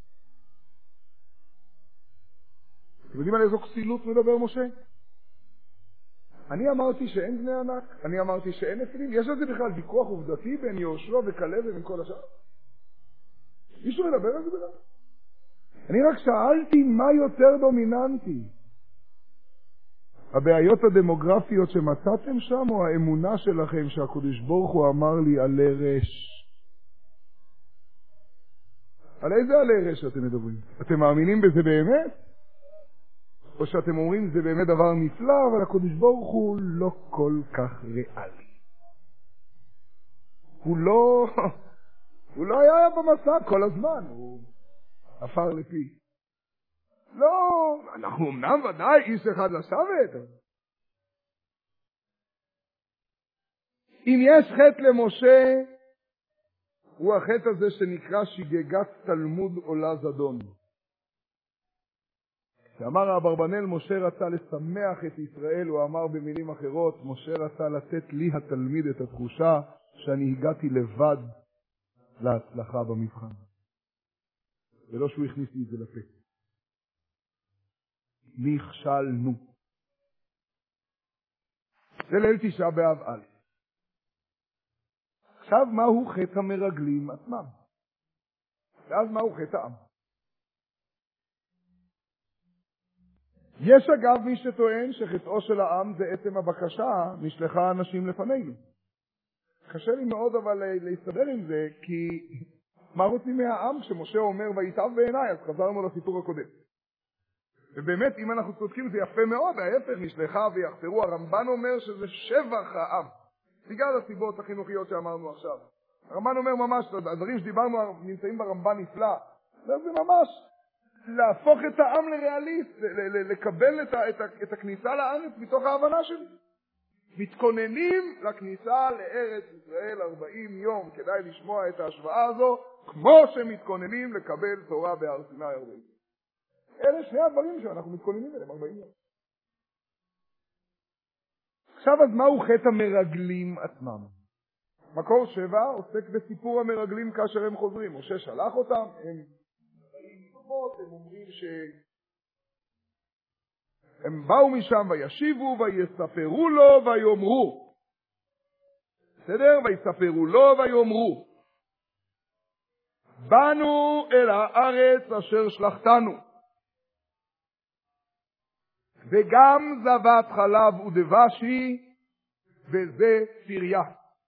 אתם יודעים על איזו כסילות מדבר משה? אני אמרתי שאין בני ענק, אני אמרתי שאין נפילים. יש על זה בכלל ויכוח עובדתי בין יהושע וכלב ובין כל השאר? מישהו מדבר על זה בכלל? אני רק שאלתי מה יותר דומיננטי, הבעיות הדמוגרפיות שמצאתם שם או האמונה שלכם שהקדוש ברוך הוא אמר לי עלי רש? על איזה עלי רש אתם מדברים? אתם מאמינים בזה באמת? או שאתם אומרים זה באמת דבר נפלא, אבל הקדוש ברוך הוא לא כל כך ריאלי. הוא לא, הוא לא היה במסע כל הזמן, הוא עפר לפי. לא, אנחנו אמנם ודאי איש אחד לשבת. אם יש חטא למשה, הוא החטא הזה שנקרא שגגת תלמוד עולה זדון. כשאמר אברבנאל משה רצה לשמח את ישראל, הוא אמר במילים אחרות, משה רצה לתת לי התלמיד את התחושה שאני הגעתי לבד להצלחה במבחן. ולא שהוא הכניס לי את זה לפה. נכשלנו. זה ליל תשעה באב א'. עכשיו מהו חטא המרגלים עצמם? ואז מהו חטא העם? יש אגב מי שטוען שחטאו של העם זה עצם הבקשה נשלחה אנשים לפנינו. קשה לי מאוד אבל להסתדר עם זה, כי מה רוצים מהעם כשמשה אומר ויטב בעיניי? אז חזרנו לסיפור הקודם. ובאמת אם אנחנו צודקים זה יפה מאוד, ההפך נשלחה ויחפרו. הרמב"ן אומר שזה שבח העם, בגלל הסיבות החינוכיות שאמרנו עכשיו. הרמב"ן אומר ממש, הדברים שדיברנו נמצאים ברמב"ן נפלא. זה ממש להפוך את העם לריאליסט, לקבל את, ה, את, ה, את הכניסה לארץ מתוך ההבנה שלי. מתכוננים לכניסה לארץ ישראל ארבעים יום, כדאי לשמוע את ההשוואה הזו, כמו שמתכוננים לקבל תורה בהר סיני ארבעים. אלה שני הדברים שאנחנו מתכוננים אליהם ארבעים יום. עכשיו אז מהו חטא המרגלים עצמם? מקור שבע עוסק בסיפור המרגלים כאשר הם חוזרים. משה שלח אותם, הם באים לקוות, הם אומרים ש... הם באו משם וישיבו ויספרו לו ויאמרו. בסדר? ויספרו לו ויאמרו. באנו אל הארץ אשר שלחתנו. וגם זבת חלב ודבשי וזה פיריה.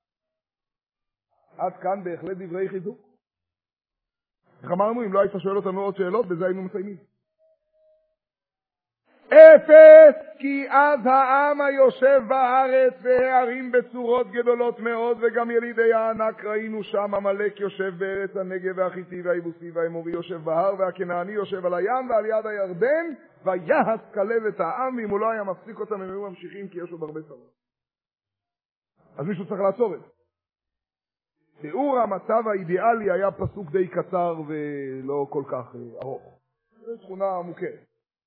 עד כאן בהחלט דברי חיזוק. איך אמרנו, אם לא היית שואל אותנו עוד שאלות, בזה היינו מסיימים. אפס, כי אז העם היושב בארץ והערים בצורות גדולות מאוד, וגם ילידי הענק ראינו שם. עמלק יושב בארץ הנגב והחיתי והיבוסי והאמורי יושב בהר, והכנעני יושב על הים ועל יד הירדן, ויהס כלב את העם, ואם הוא לא היה מפסיק אותם הם היו ממשיכים, כי יש עוד הרבה צרות. אז מישהו צריך לעצור את זה. תיאור המצב האידיאלי היה פסוק די קצר ולא כל כך ארוך. זו תכונה מוכרת.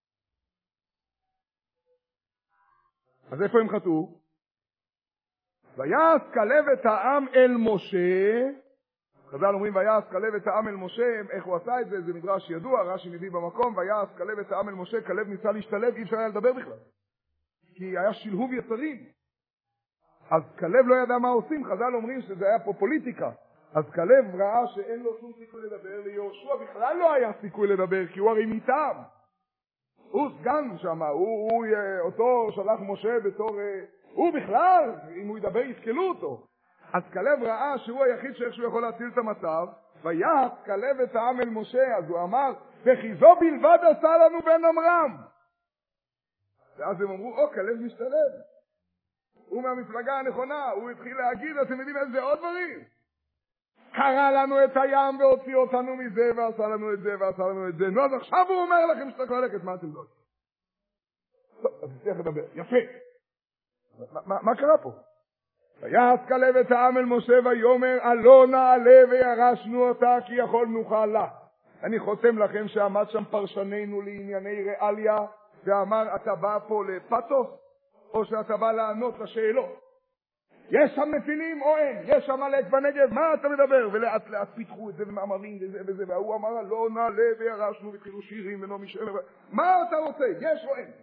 אז איפה הם חטאו? ויעש כלב את העם אל משה. חז"ל אומרים ויעש כלב את העם אל משה. איך הוא עשה את זה? זה מדרש ידוע, רש"י מביא במקום. ויעש כלב את העם אל משה. כלב ניסה להשתלב, אי אפשר היה לדבר בכלל, כי היה שלהוב יצרים. אז כלב לא ידע מה עושים. חז"ל אומרים שזה היה פה פוליטיקה. אז כלב ראה שאין לו שום סיכוי לדבר. ליהושע בכלל לא היה סיכוי לדבר, כי הוא הרי מטעם. הוא סגן שם, הוא, הוא, אותו שלח משה בתור, הוא בכלל, אם הוא ידבר יסכלו אותו. אז כלב ראה שהוא היחיד שאיכשהו יכול להציל את המצב, ויעש כלב את העם אל משה. אז הוא אמר, וכי זו בלבד עשה לנו בן אמרם. ואז הם אמרו, או, כלב משתלב. הוא מהמפלגה הנכונה, הוא התחיל להגיד, אתם יודעים איזה עוד דברים. קרא לנו את הים והוציא אותנו מזה, ועשה לנו את זה, ועשה לנו את זה. נו, אז עכשיו הוא אומר לכם שצריך ללכת, מה אתם לא? טוב, אז תצליח לדבר. יפה. מה, מה, מה קרה פה? ויעש כלב את העם אל משה ויאמר, עלו נעלה וירשנו אותה, כי יכול נוכל לה. אני חותם לכם שעמד שם פרשננו לענייני ריאליה, ואמר, אתה בא פה לפתוס, או שאתה בא לענות לשאלות. יש שם נפילים או אין? יש שם עמלק בנגב? מה אתה מדבר? ולאט לאט פיתחו את זה במאמרים וזה וזה, והוא אמר, לא נעלה וירשנו ותחילו שירים ונעמי שמר. מה אתה רוצה? יש או אין?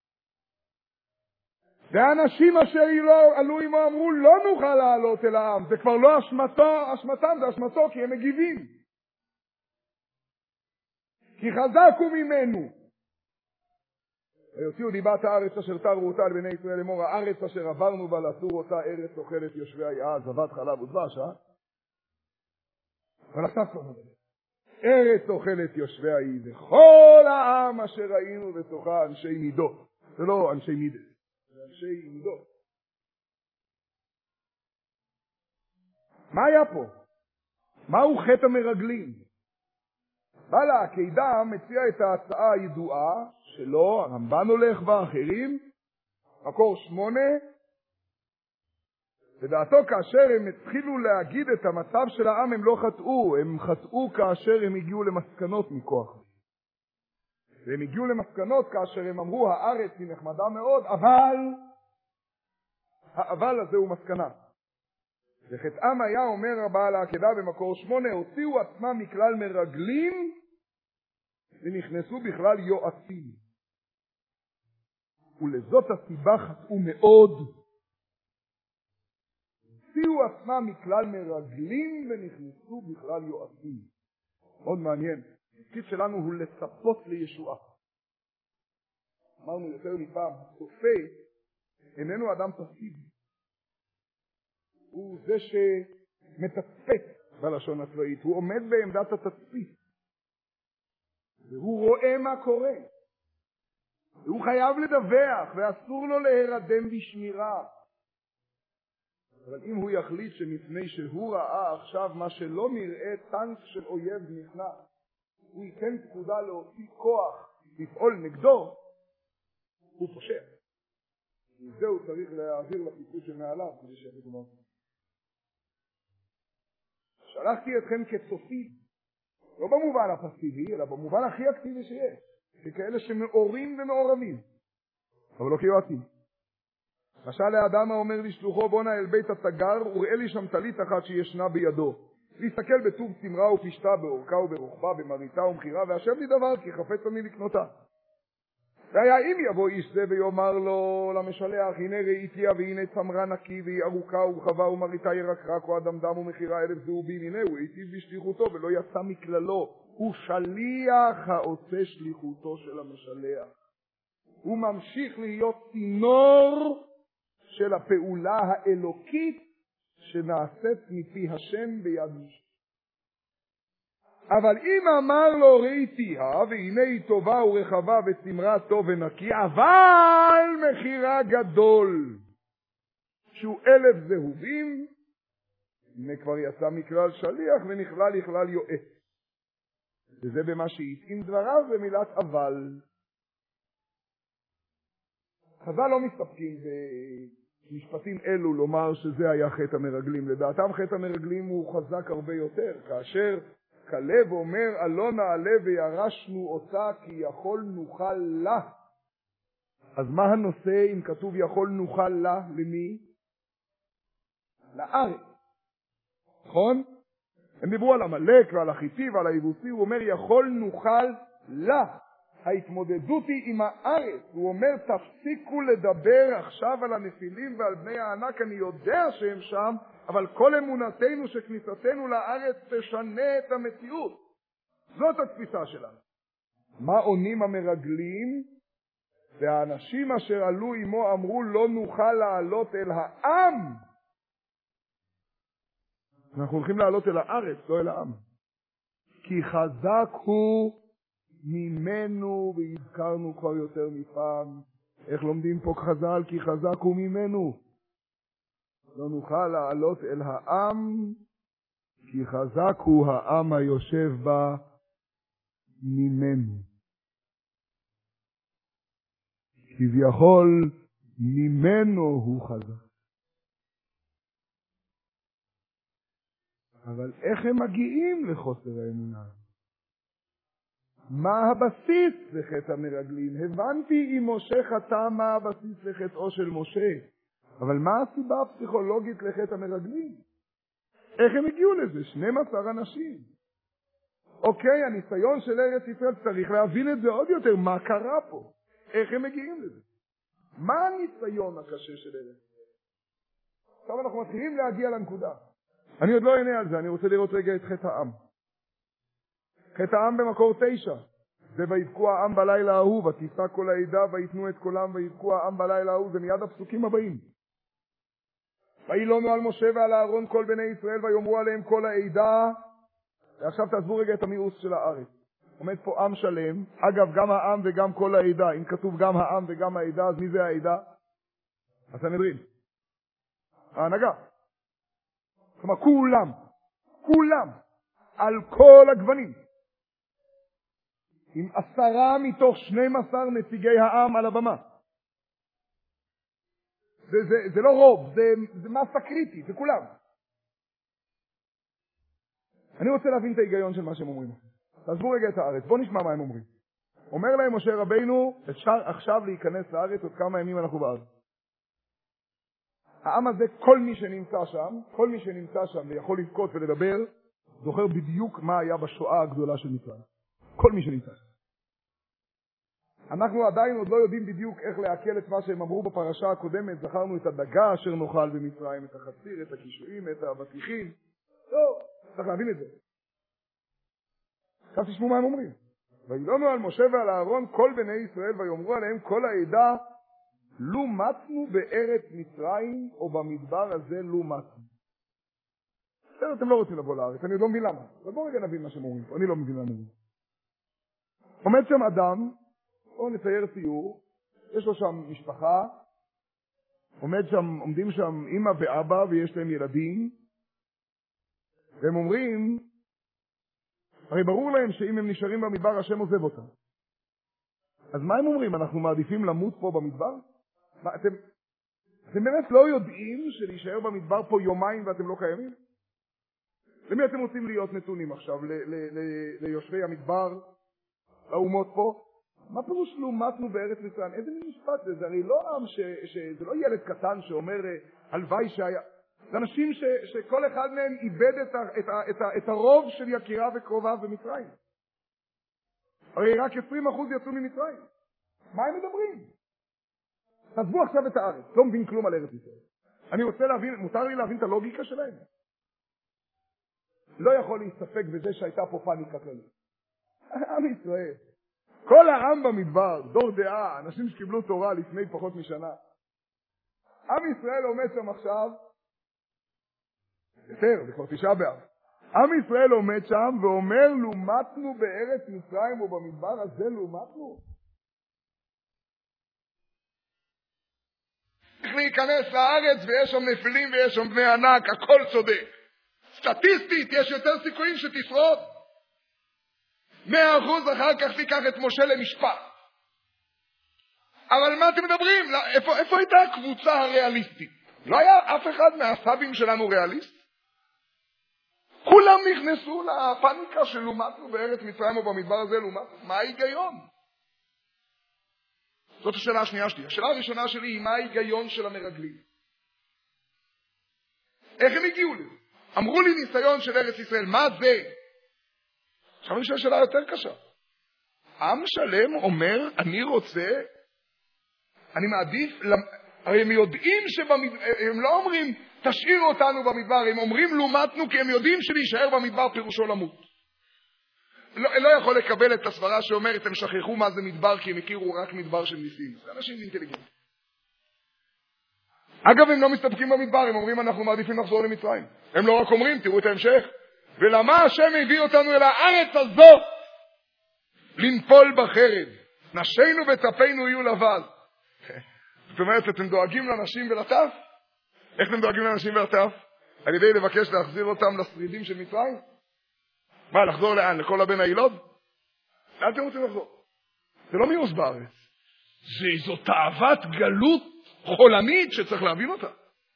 והאנשים אשר עלו עמו אמרו, לא נוכל לעלות אל העם. זה כבר לא אשמתו, אשמתם, זה אשמתו, כי הם מגיבים. כי חזק הוא ממנו. ויוציאו דיבת הארץ אשר תרו אותה לבני ישראל לאמור, הארץ אשר עברנו בה לתור אותה ארץ אוכלת יושבי היער, זבת חלב ודבש, אה? אבל עכשיו כבר נדבר. ארץ אוכלת יושבי האי, וכל העם אשר ראינו בתוכה אנשי מידות. זה לא אנשי מידות, זה אנשי מידות. מה היה פה? מהו חטא המרגלים? בעלה העקידה מציע את ההצעה הידועה שלו, הרמב"ן הולך ואחרים, מקור שמונה, לדעתו כאשר הם התחילו להגיד את המצב של העם הם לא חטאו, הם חטאו כאשר הם הגיעו למסקנות מכוח. והם הגיעו למסקנות כאשר הם אמרו הארץ היא נחמדה מאוד, אבל האבל הזה הוא מסקנה. וחטאם היה, אומר בעל העקידה במקור שמונה, הוציאו עצמם מכלל מרגלים ונכנסו בכלל יועצים. ולזאת הסיבה חטאו מאוד. הוציאו עצמם מכלל מרגלים ונכנסו בכלל יועצים. מאוד מעניין. התפקיד שלנו הוא לצפות לישועה. אמרנו יותר מפעם, צופה איננו אדם פסיבי. הוא זה שמתצפת בלשון הצבאית, הוא עומד בעמדת התצפית, והוא רואה מה קורה, והוא חייב לדווח, ואסור לו להירדם בשמירה. אבל אם הוא יחליט שמפני שהוא ראה עכשיו מה שלא נראה טנק של אויב נכנס, הוא ייתן פקודה להוציא כוח, לפעול נגדו, הוא פושע. וזה הוא צריך להעביר לפיקוד שמעליו, כדי שיחליט אומר. שלחתי אתכם כצופים, לא במובן הפסיבי, אלא במובן הכי אקטיבי שיש, ככאלה שמעורים ומעורבים, אבל לא כיועצים. משל לאדם האומר לשלוחו בוא נא אל בית התגר, וראה לי שם טלית אחת שישנה בידו. להסתכל בטוב צמרה ופשטה, באורכה וברוחבה, במריתה ומחירה, והשב לי דבר, כי חפץ אני לקנותה. והיה אם יבוא איש זה ויאמר לו למשלח, הנה ראיתיה והנה צמרה נקי, והיא ארוכה ורחבה ומריתה ירקרק, או אדם דם ומחירה אלף זהובים, הנה הוא היטיב בשליחותו ולא יצא מכללו. הוא שליח העושה שליחותו של המשלח. הוא ממשיך להיות צינור של הפעולה האלוקית שנעשית מפי השם ביד משה. אבל אם אמר לו ראיתיה, והנה היא טובה ורחבה וצמרה טוב ונקי, אבל מחירה גדול, שהוא אלף זהובים, הנה כבר יצא מכלל שליח ונכלל לכלל יועץ. וזה במה שהתאים דבריו במילת אבל. חז"ל לא מסתפקים במשפטים אלו לומר שזה היה חטא המרגלים. לדעתם חטא המרגלים הוא חזק הרבה יותר, כאשר כלב אומר אלא נעלה וירשנו אותה כי יכול נוכל לה. אז מה הנושא אם כתוב יכול נוכל לה? למי? לארץ. נכון? הם דיברו על המלך ועל החיטי ועל היבוסי, הוא אומר יכול נוכל לה. ההתמודדות היא עם הארץ. הוא אומר תפסיקו לדבר עכשיו על הנפילים ועל בני הענק, אני יודע שהם שם, אבל כל אמונתנו שכניסתנו לארץ תשנה את המציאות. זאת התפיסה שלנו. מה עונים המרגלים? והאנשים אשר עלו עמו אמרו לא נוכל לעלות אל העם. אנחנו הולכים לעלות אל הארץ, לא אל העם. כי חזק הוא ממנו, והזכרנו כבר יותר מפעם. איך לומדים פה חז"ל? כי חזק הוא ממנו. לא נוכל לעלות אל העם, כי חזק הוא העם היושב בה ממנו. כביכול ממנו הוא חזק. אבל איך הם מגיעים לחוסר האמונה? מה הבסיס לחטא המרגלים? הבנתי אם משה חטא מה הבסיס לחטאו של משה. אבל מה הסיבה הפסיכולוגית לחטא המרגלים? איך הם הגיעו לזה? שנים עשר אנשים. אוקיי, הניסיון של ארץ ישראל צריך להבין את זה עוד יותר. מה קרה פה? איך הם מגיעים לזה? מה הניסיון הקשה של ארץ ישראל? עכשיו אנחנו מתחילים להגיע לנקודה. אני עוד לא אענה על זה, אני רוצה לראות רגע את חטא העם. חטא העם במקור תשע. זה ויבכו העם בלילה ההוא, ותישא כל העדה, ויתנו את קולם, ויבכו העם בלילה ההוא. זה מיד הפסוקים הבאים. וילונו על משה ועל אהרון כל בני ישראל, ויאמרו עליהם כל העדה. ועכשיו תעזבו רגע את המיאוס של הארץ. עומד פה עם שלם. אגב, גם העם וגם כל העדה. אם כתוב גם העם וגם העדה, אז מי זה העדה? הסנהדרין. ההנהגה. כלומר, כולם. כולם. על כל הגוונים. עם עשרה מתוך שנים עשר נציגי העם על הבמה. זה, זה, זה לא רוב, זה, זה מסה קריטית, זה כולם. אני רוצה להבין את ההיגיון של מה שהם אומרים. תעזבו רגע את הארץ, בואו נשמע מה הם אומרים. אומר להם משה רבינו, אפשר עכשיו להיכנס לארץ, עוד כמה ימים אנחנו בארץ. העם הזה, כל מי שנמצא שם, כל מי שנמצא שם ויכול לבכות ולדבר, זוכר בדיוק מה היה בשואה הגדולה של מצרים. כל מי שנמצא שם. אנחנו עדיין עוד לא יודעים בדיוק איך להקל את מה שהם אמרו בפרשה הקודמת. זכרנו את הדגה אשר נאכל במצרים, את החציר, את הקישואים, את האבטיחים. טוב, צריך להבין את זה. עכשיו תשמעו מה הם אומרים. וילונו על משה ועל אהרון כל בני ישראל, ויאמרו עליהם כל העדה, לו מצנו בארץ מצרים, או במדבר הזה לו מצנו. בסדר, אתם לא רוצים לבוא לארץ, אני עוד לא מבין למה. אבל בואו רגע נבין מה שהם אומרים פה, אני לא מבין למה. עומד שם אדם, או נצייר ציור, יש לו שם משפחה, עומד שם, עומדים שם אמא ואבא ויש להם ילדים, והם אומרים, הרי ברור להם שאם הם נשארים במדבר, השם עוזב אותם. אז מה הם אומרים? אנחנו מעדיפים למות פה במדבר? מה, אתם, אתם באמת לא יודעים שלהישאר במדבר פה יומיים ואתם לא קיימים? למי אתם רוצים להיות נתונים עכשיו? ל, ל, ל, ליושבי המדבר, לאומות פה? מה פירוש לומתנו בארץ מצרים? איזה מין משפט זה? זה הרי לא עם ש, ש, זה לא ילד קטן שאומר הלוואי שהיה. זה אנשים ש, שכל אחד מהם איבד את, ה, את, ה, את, ה, את הרוב של יקיריו וקרוביו במצרים. הרי רק עשרים אחוז יצאו ממצרים. מה הם מדברים? תעזבו עכשיו את הארץ, לא מבין כלום על ארץ ישראל. אני רוצה להבין, מותר לי להבין את הלוגיקה שלהם. לא יכול להסתפק בזה שהייתה פה פאניקה כללית. עם ישראל. כל העם במדבר, דור דעה, אנשים שקיבלו תורה לפני פחות משנה. עם ישראל עומד שם עכשיו, יותר, זה כבר תשעה באב. עם ישראל עומד שם ואומר, לומתנו בארץ מצרים או במדבר הזה לומתנו? צריך להיכנס לארץ ויש שם נפילים ויש שם בני ענק, הכל צודק. סטטיסטית יש יותר סיכויים שתשרוד. מאה אחוז אחר כך תיקח את משה למשפט. אבל מה אתם מדברים? לא, איפה, איפה הייתה הקבוצה הריאליסטית? לא היה אף אחד מהסבים שלנו ריאליסט? כולם נכנסו לפאניקה של לומתנו בארץ מצרים או במדבר הזה לומתנו. מה ההיגיון? זאת השאלה השנייה שלי. השאלה הראשונה שלי היא מה ההיגיון של המרגלים. איך הם הגיעו לזה? אמרו לי ניסיון של ארץ ישראל, מה זה? עכשיו אני שואל שאלה יותר קשה. עם שלם אומר, אני רוצה, אני מעדיף, הרי הם יודעים שבמדבר, הם לא אומרים, תשאירו אותנו במדבר, הם אומרים לומתנו כי הם יודעים שלהישאר במדבר פירושו למות. לא, לא יכול לקבל את הסברה שאומרת, הם שכחו מה זה מדבר כי הם הכירו רק מדבר של ניסים. זה אנשים אינטליגנטים. אגב, הם לא מסתפקים במדבר, הם אומרים אנחנו מעדיפים לחזור למצרים. הם לא רק אומרים, תראו את ההמשך. ולמה השם הביא אותנו אל הארץ הזאת? לנפול בחרב. נשינו וטפינו יהיו לבד. זאת אומרת, אתם דואגים לנשים ולטף? איך אתם דואגים לנשים ולטף? על ידי לבקש להחזיר אותם לשרידים של מצרים? מה, לחזור לאן? לכל הבן הילוד? לאן אתם רוצים לחזור? זה לא מיאוס בארץ. זה, זו תאוות גלות חולנית שצריך להבין אותה.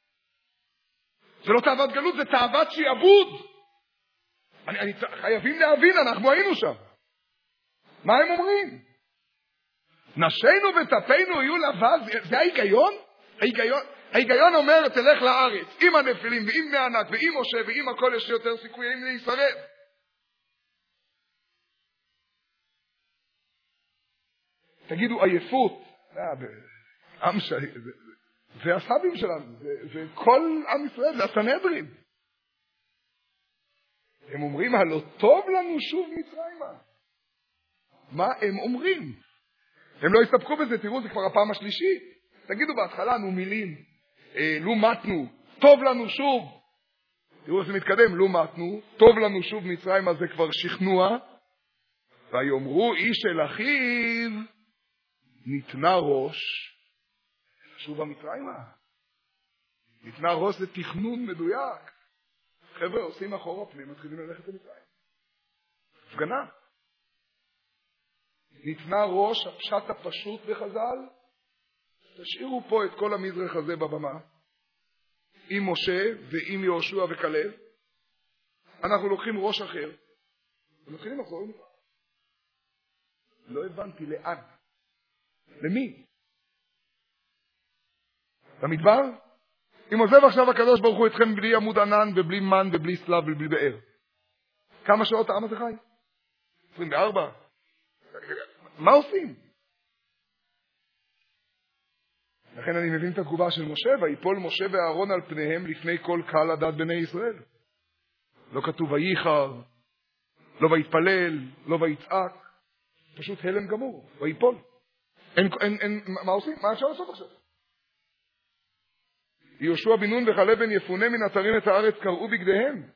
זה לא תאוות גלות, זה תאוות שיעבוד. אני, אני, חייבים להבין, אנחנו היינו שם. מה הם אומרים? נשינו וטפינו יהיו לבד, זה, זה ההיגיון? ההיגיון? ההיגיון אומר, תלך לארץ, עם הנפילים ועם בני ענק ועם משה ועם הכל יש יותר סיכויים להישרף. תגידו, עייפות, עם ש... זה הסבים שלנו, זה, זה כל עם ישראל, זה הסנהדרין. הם אומרים, הלא טוב לנו שוב מצרימה. מה הם אומרים? הם לא הסתפקו בזה, תראו, זה כבר הפעם השלישית. תגידו בהתחלה, נו מילים, אה, לא מתנו, טוב לנו שוב. תראו, זה מתקדם, לא מתנו, טוב לנו שוב מצרימה, זה כבר שכנוע. ויאמרו, איש אל אחיו, ניתנה ראש, שוב המצרימה. ניתנה ראש זה תכנון מדויק. חבר'ה עושים אחורה פנים, מתחילים ללכת למצרים. הפגנה. ניתנה ראש, הפשט הפשוט בחז"ל, תשאירו פה את כל המזרח הזה בבמה, עם משה ועם יהושע וכלב, אנחנו לוקחים ראש אחר, ומתחילים לחזור למצרים. לא הבנתי לאן. למי? למדבר? אם עוזב עכשיו הקדוש ברוך הוא אתכם בלי עמוד ענן ובלי מן ובלי סלב ובלי באר. כמה שעות העם הזה חי? עשרים וארבע. מה עושים? לכן אני מבין את התגובה של משה, ויפול משה ואהרון על פניהם לפני כל קהל עדת בני ישראל. לא כתוב וייחר, לא ויתפלל, לא ויצעק, פשוט הלם גמור, ויפול. אין, אין, אין, מה עושים? מה אפשר לעשות עכשיו? יהושע בן נון וכלב בן יפונה מן אתרים את הארץ קראו בגדיהם.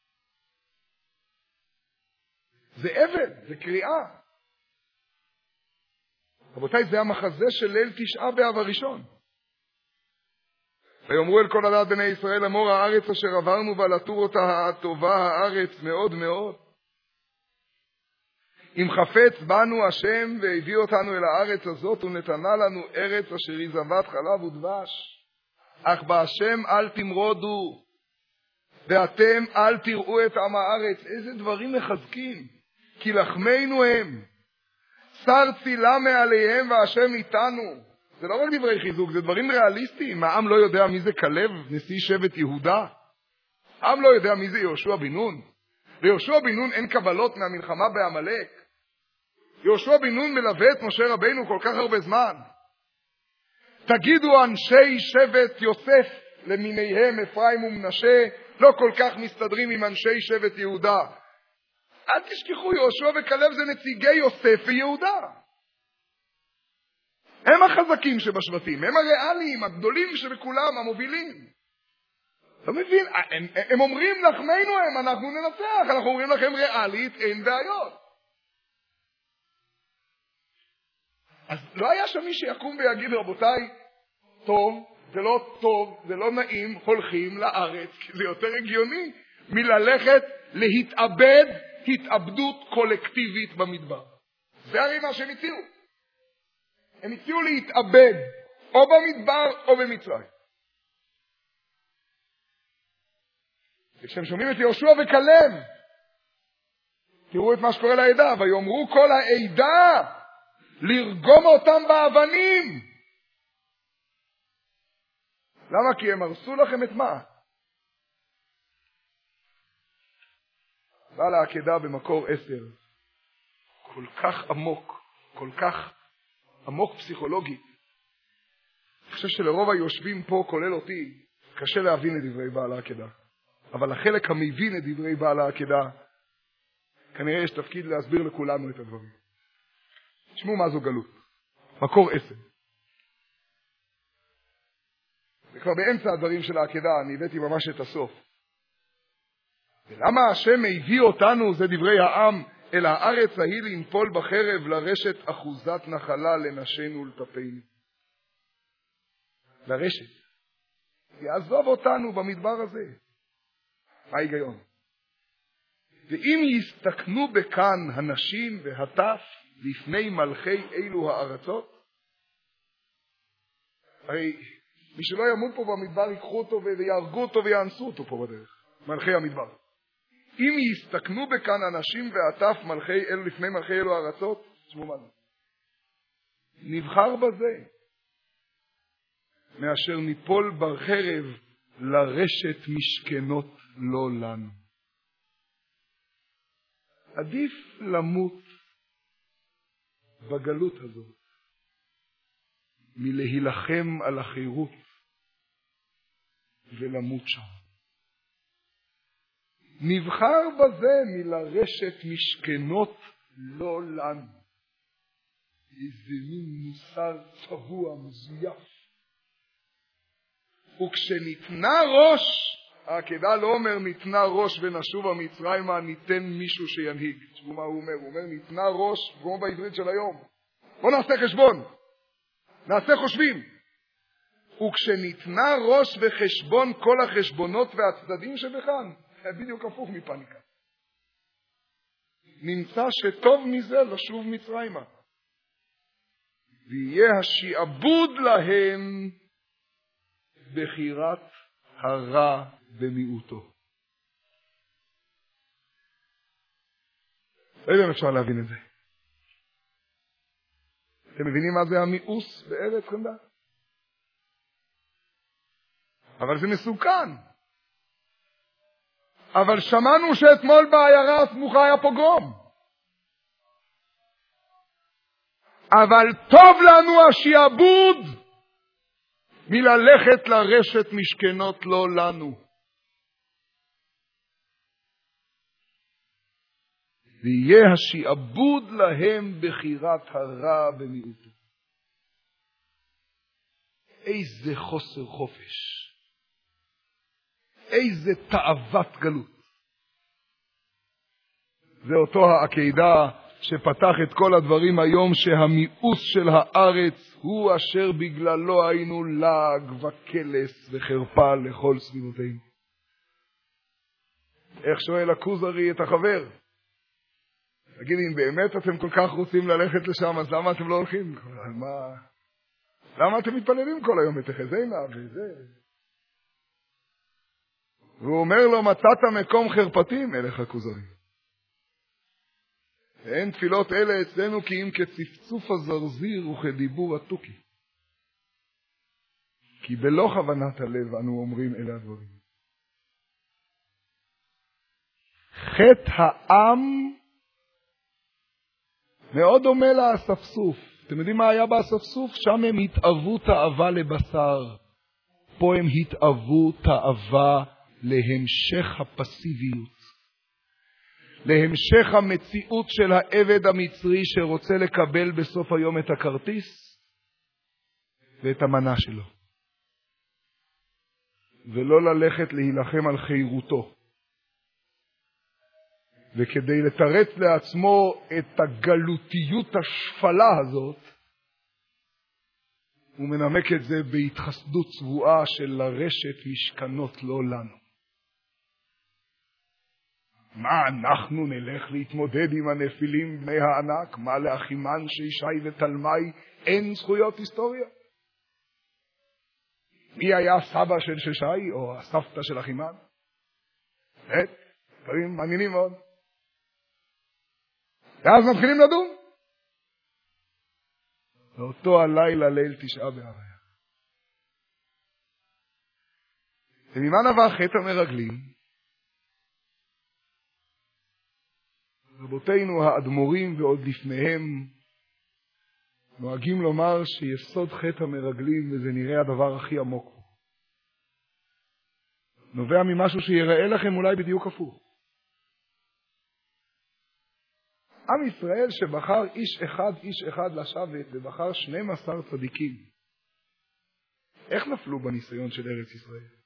זה אבל, זה קריאה. רבותיי, זה המחזה של ליל תשעה באב הראשון. ויאמרו אל כל עדת בני ישראל, אמור הארץ אשר עברנו בה לתור אותה הטובה הארץ מאוד מאוד. אם חפץ בנו השם והביא אותנו אל הארץ הזאת ונתנה לנו ארץ אשר היא זבת חלב ודבש. אך בהשם אל תמרודו ואתם אל תראו את עם הארץ. איזה דברים מחזקים, כי לחמנו הם, שר צילה מעליהם והשם איתנו. זה לא רק דברי חיזוק, זה דברים ריאליסטיים. העם לא יודע מי זה כלב, נשיא שבט יהודה. העם לא יודע מי זה יהושע בן נון. ליהושע בן נון אין קבלות מהמלחמה בעמלק. יהושע בן נון מלווה את משה רבינו כל כך הרבה זמן. תגידו אנשי שבט יוסף למיניהם, אפרים ומנשה, לא כל כך מסתדרים עם אנשי שבט יהודה. אל תשכחו, יהושע וכלב זה נציגי יוסף ויהודה. הם החזקים שבשבטים, הם הריאליים, הגדולים שבכולם, המובילים. אתה מבין? הם, הם אומרים לחמנו הם, אנחנו ננצח, אנחנו אומרים לכם ריאלית, אין בעיות. אז לא היה שם מי שיקום ויגיד, רבותיי, טוב, זה לא טוב, זה לא נעים, הולכים לארץ, כי זה יותר הגיוני מללכת להתאבד התאבדות קולקטיבית במדבר. זה הרי מה שהם הציעו. הם הציעו להתאבד או במדבר או במצרים. וכשהם שומעים את יהושע וכלב, תראו את מה שקורה לעדה, ויאמרו כל העדה לרגום אותם באבנים. למה? כי הם הרסו לכם את מה? בעל העקדה במקור עשר, כל כך עמוק, כל כך עמוק פסיכולוגי. אני חושב שלרוב היושבים פה, כולל אותי, קשה להבין את דברי בעל העקדה. אבל החלק המבין את דברי בעל העקדה, כנראה יש תפקיד להסביר לכולנו את הדברים. תשמעו מה זו גלות. מקור עשר. וכבר באמצע הדברים של העקדה, אני הבאתי ממש את הסוף. ולמה השם הביא אותנו, זה דברי העם, אל הארץ ההיא לנפול בחרב, לרשת אחוזת נחלה לנשנו ולטפנו. לרשת. יעזוב אותנו במדבר הזה. מה ההיגיון? ואם יסתכנו בכאן הנשים והטף לפני מלכי אילו הארצות, הרי מי שלא ימות פה במדבר ייקחו אותו ויהרגו אותו ויאנסו אותו פה בדרך, מלכי המדבר. אם יסתכנו בכאן הנשים והטף מלכי אלו לפני מלכי אלו הארצות, תשמעו מה זה. נבחר בזה מאשר ניפול בחרב לרשת משכנות לא לנו. עדיף למות בגלות הזאת מלהילחם על החירות ולמות שם. נבחר בזה מלרשת משכנות לא לנו. איזה מין מוסר צבוע מזויף. וכשניתנה ראש, העקדה לא אומר ניתנה ראש ונשובה מצרימה, ניתן מישהו שינהיג. תשמעו מה הוא אומר, הוא אומר ניתנה ראש, כמו בעברית של היום. בוא נעשה חשבון, נעשה חושבים. וכשניתנה ראש וחשבון כל החשבונות והצדדים שבכאן, זה בדיוק הפוך מפניקה. נמצא שטוב מזה לשוב מצרימה. ויהיה השיעבוד להם בחירת הרע ומיעוטו. לא יודע אם אפשר להבין את זה. אתם מבינים מה זה המיאוס בארץ חמדה? אבל זה מסוכן. אבל שמענו שאתמול בעיירה הסמוכה היה פוגרום. אבל טוב לנו השיעבוד מללכת לרשת משכנות לא לנו. ויהיה השיעבוד להם בחירת הרע ומיעוטו. איזה חוסר חופש. איזה תאוות גלות. זה אותו העקדה שפתח את כל הדברים היום, שהמיאוס של הארץ הוא אשר בגללו היינו לעג וקלס וחרפה לכל סביבותינו. איך שואל הכוזרי את החבר? תגידי, אם באמת אתם כל כך רוצים ללכת לשם, אז למה אתם לא הולכים? מה... למה אתם מתפללים כל היום את החזינה וזה? והוא אומר לו, מצאת מקום חרפתי, מלך הכוזרים. אין תפילות אלה אצלנו כי אם כצפצוף הזרזיר וכדיבור התוכי. כי בלא כוונת הלב אנו אומרים אלה הדברים. חטא העם מאוד דומה לאספסוף. אתם יודעים מה היה באספסוף? שם הם התאוו תאווה לבשר. פה הם התאוו תאווה להמשך הפסיביות. להמשך המציאות של העבד המצרי שרוצה לקבל בסוף היום את הכרטיס ואת המנה שלו. ולא ללכת להילחם על חירותו. וכדי לתרץ לעצמו את הגלותיות השפלה הזאת, הוא מנמק את זה בהתחסדות צבועה של לרשת משכנות לא לנו. מה אנחנו נלך להתמודד עם הנפילים בני הענק? מה לאחימן שישי ותלמי אין זכויות היסטוריה? מי היה סבא של שישי או הסבתא של אחימן? את, דברים מעניינים מאוד. ואז מתחילים לדון. ואותו הלילה ליל תשעה באב. וממה נבע חטא המרגלים? רבותינו האדמו"רים ועוד לפניהם נוהגים לומר שיסוד חטא המרגלים, וזה נראה הדבר הכי עמוק, נובע ממשהו שיראה לכם אולי בדיוק הפוך. עם ישראל שבחר איש אחד איש אחד לשבת ובחר שנים עשר צדיקים, איך נפלו בניסיון של ארץ ישראל?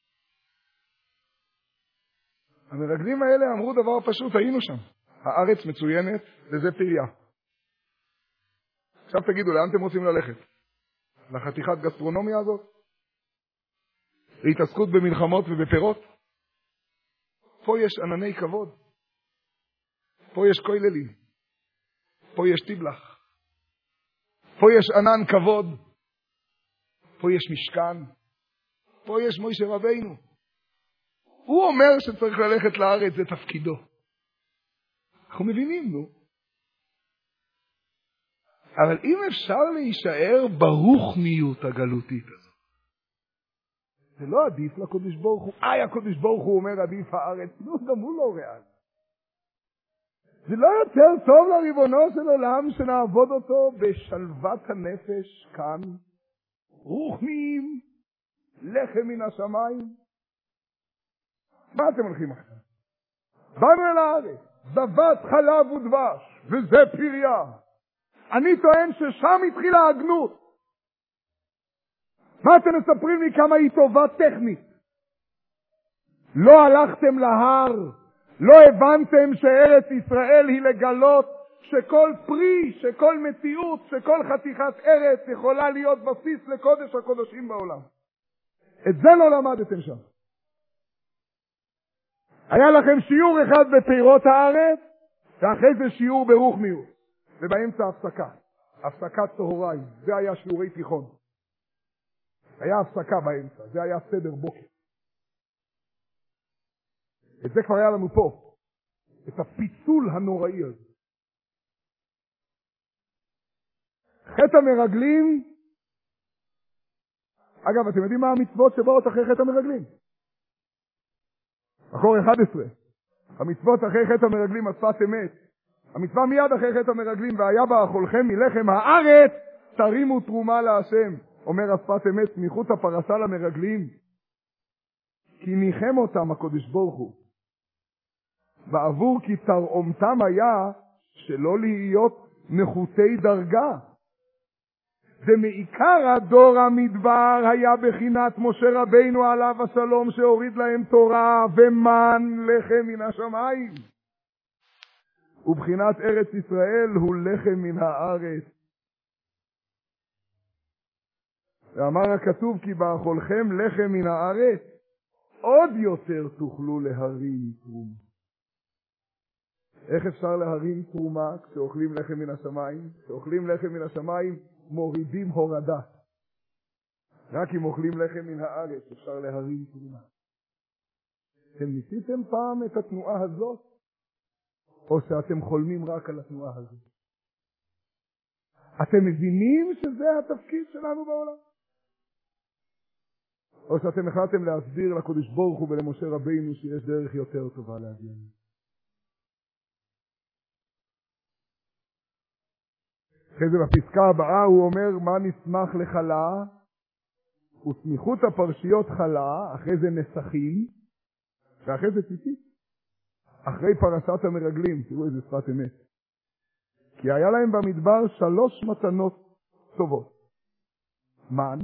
המרגלים האלה אמרו דבר פשוט, היינו שם, הארץ מצוינת וזה פריה. עכשיו תגידו, לאן אתם רוצים ללכת? לחתיכת גסטרונומיה הזאת? להתעסקות במלחמות ובפירות? פה יש ענני כבוד. פה יש כוללים. פה יש טיבלח. פה יש ענן כבוד. פה יש משכן. פה יש מוישה רבינו. הוא אומר שצריך ללכת לארץ, זה תפקידו. אנחנו מבינים, נו. אבל אם אפשר להישאר ברוחניות הגלותית הזאת, זה לא עדיף לקודש ברוך הוא. איי, הקודש ברוך הוא אומר עדיף הארץ. נו, גם הוא לא ריאלי. זה לא יותר טוב לריבונו של עולם שנעבוד אותו בשלוות הנפש כאן, רוחניים, לחם מן השמיים? מה אתם הולכים אחרי? באנו אל הארץ, זבת חלב ודבש, וזה פריה. אני טוען ששם התחילה ההגנות. מה אתם מספרים לי כמה היא טובה טכנית? לא הלכתם להר, לא הבנתם שארץ ישראל היא לגלות שכל פרי, שכל מציאות, שכל חתיכת ארץ יכולה להיות בסיס לקודש הקודשים בעולם. את זה לא למדתם שם. היה לכם שיעור אחד בפירות הארץ, ואחרי זה שיעור ברוחניות, ובאמצע הפסקה, הפסקת צהריים, זה היה שיעורי תיכון. היה הפסקה באמצע, זה היה סדר בוקר. את זה כבר היה לנו פה, את הפיצול הנוראי הזה. חטא המרגלים, אגב, אתם יודעים מה המצוות שבאות אחרי חטא המרגלים? מקור אחת עשרה. המצוות אחרי חטא המרגלים, השפת אמת. המצווה מיד אחרי חטא המרגלים, והיה באכולכם מלחם הארץ, תרימו תרומה להשם. אומר השפת אמת, סמיכות הפרשה למרגלים. כי ניחם אותם הקודש ברוך הוא. בעבור כי תרעומתם היה שלא להיות נחותי דרגה. ומעיקר הדור המדבר היה בחינת משה רבינו עליו השלום שהוריד להם תורה ומן לחם מן השמיים. ובחינת ארץ ישראל הוא לחם מן הארץ. ואמר הכתוב כי באכולכם לחם מן הארץ עוד יותר תוכלו להרים תרומה. איך אפשר להרים תרומה כשאוכלים לחם מן השמיים? כשאוכלים לחם מן השמיים מורידים הורדה. רק אם אוכלים לחם מן הארץ אפשר להרים תרומה. אתם ניסיתם פעם את התנועה הזאת? או שאתם חולמים רק על התנועה הזאת? אתם מבינים שזה התפקיד שלנו בעולם? או שאתם החלטתם להסביר לקדוש ברוך הוא ולמשה רבינו שיש דרך יותר טובה להגיע? אחרי זה בפסקה הבאה הוא אומר מה נשמח לחלה, וסמיכות הפרשיות חלה, אחרי זה נסכים, ואחרי זה ציצית. אחרי פרשת המרגלים, תראו איזה שפת אמת. כי היה להם במדבר שלוש מתנות טובות. מן,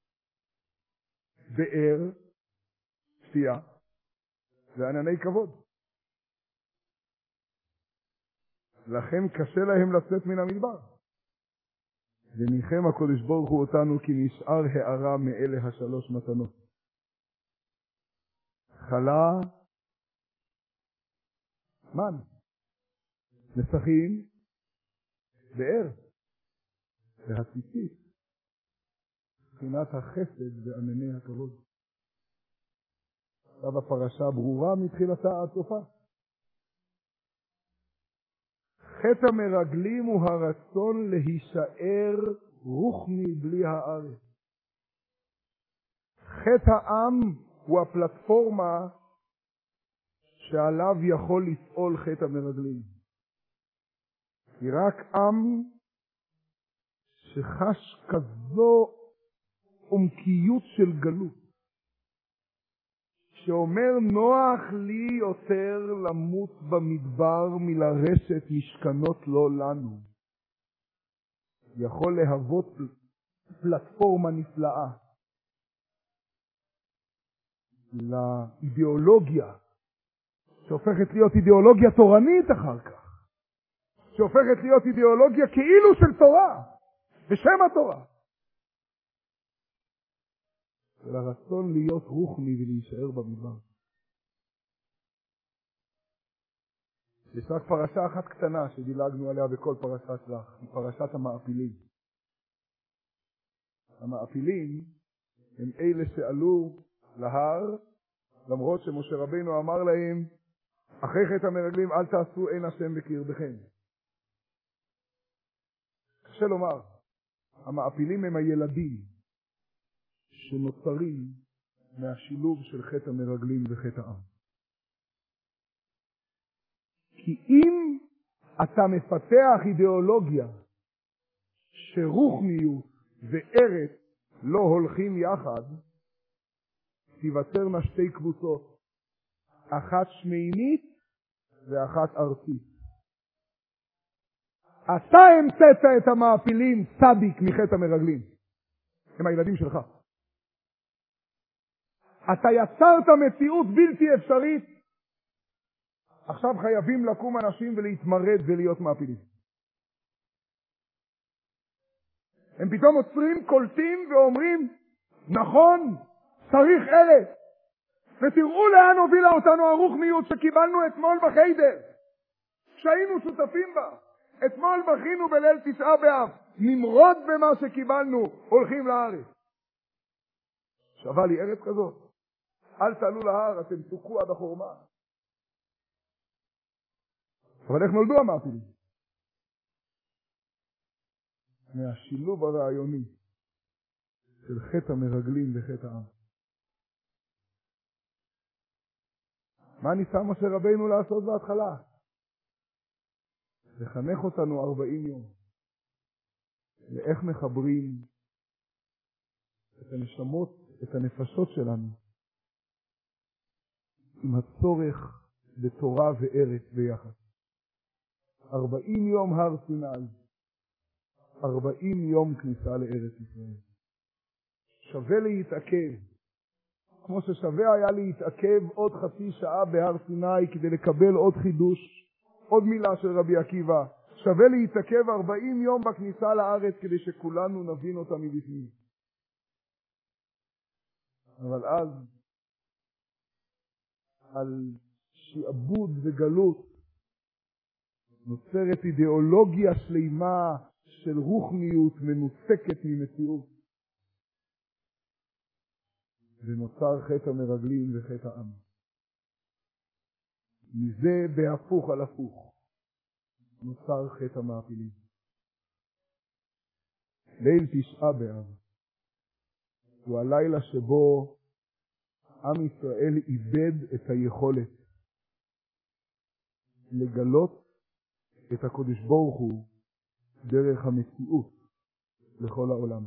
באר, שתייה, וענני כבוד. לכן קשה להם לצאת מן המדבר. וניחם הקדוש ברוך הוא אותנו כי נשאר הערה מאלה השלוש מתנות. חלה, מן, נסכים, באר, והציצית, מבחינת החסד וענני הכבוד. עכשיו הפרשה ברורה מתחילתה עד סופה. חטא המרגלים הוא הרצון להישאר רוחני בלי הארץ. חטא העם הוא הפלטפורמה שעליו יכול לפעול חטא המרגלים. כי רק עם שחש כזו עומקיות של גלות, שאומר נוח לי יותר למות במדבר מלרשת משכנות לא לנו, יכול להוות פלטפורמה נפלאה לאידיאולוגיה שהופכת להיות אידיאולוגיה תורנית אחר כך, שהופכת להיות אידיאולוגיה כאילו של תורה, בשם התורה, של הרצון להיות רוחני ולהישאר במדבר. יש רק פרשה אחת קטנה שדילגנו עליה בכל פרשה שלך, היא פרשת המעפילים. המעפילים הם אלה שעלו להר, למרות שמשה רבינו אמר להם, אחרי חטא המרגלים אל תעשו אין השם בקרבכם. קשה לומר, המעפילים הם הילדים שנוצרים מהשילוב של חטא המרגלים וחטא העם. כי אם אתה מפתח אידיאולוגיה שרוחניות וארץ לא הולכים יחד, תיווצרנה שתי קבוצות, אחת שמינית ואחת ארצית. אתה המצאת את המעפילים צדיק מחטא המרגלים, הם הילדים שלך. אתה יצרת מציאות בלתי אפשרית, עכשיו חייבים לקום אנשים ולהתמרד ולהיות מעפילים. הם פתאום עוצרים, קולטים ואומרים, נכון, צריך ארץ. ותראו לאן הובילה אותנו הרוחניות שקיבלנו אתמול בחיידר, שהיינו שותפים בה. אתמול בכינו בליל תשעה באב, נמרוד במה שקיבלנו, הולכים לארץ. שווה לי ארץ כזאת? אל תעלו להר, אתם תוקעו עד החורמה. אבל איך נולדו המעפילים? מהשילוב הרעיוני של חטא המרגלים וחטא העם. מה ניסה משה רבינו לעשות בהתחלה? לחנך אותנו ארבעים יום. לאיך מחברים את הנשמות, את הנפשות שלנו, עם הצורך בתורה וארץ ביחד. ארבעים יום הר סיני, ארבעים יום כניסה לארץ ישראל. שווה להתעכב, כמו ששווה היה להתעכב עוד חצי שעה בהר סיני כדי לקבל עוד חידוש, עוד מילה של רבי עקיבא. שווה להתעכב ארבעים יום בכניסה לארץ כדי שכולנו נבין אותה מבפנים. אבל אז, על שיעבוד וגלות, נוצרת אידיאולוגיה שלימה של רוחניות מנותקת ממציאות. ונוצר חטא המרגלים וחטא העם. מזה בהפוך על הפוך נוצר חטא המעפילים. ליל תשעה באב הוא הלילה שבו עם ישראל איבד את היכולת לגלות את הקדוש ברוך הוא דרך המציאות לכל העולם.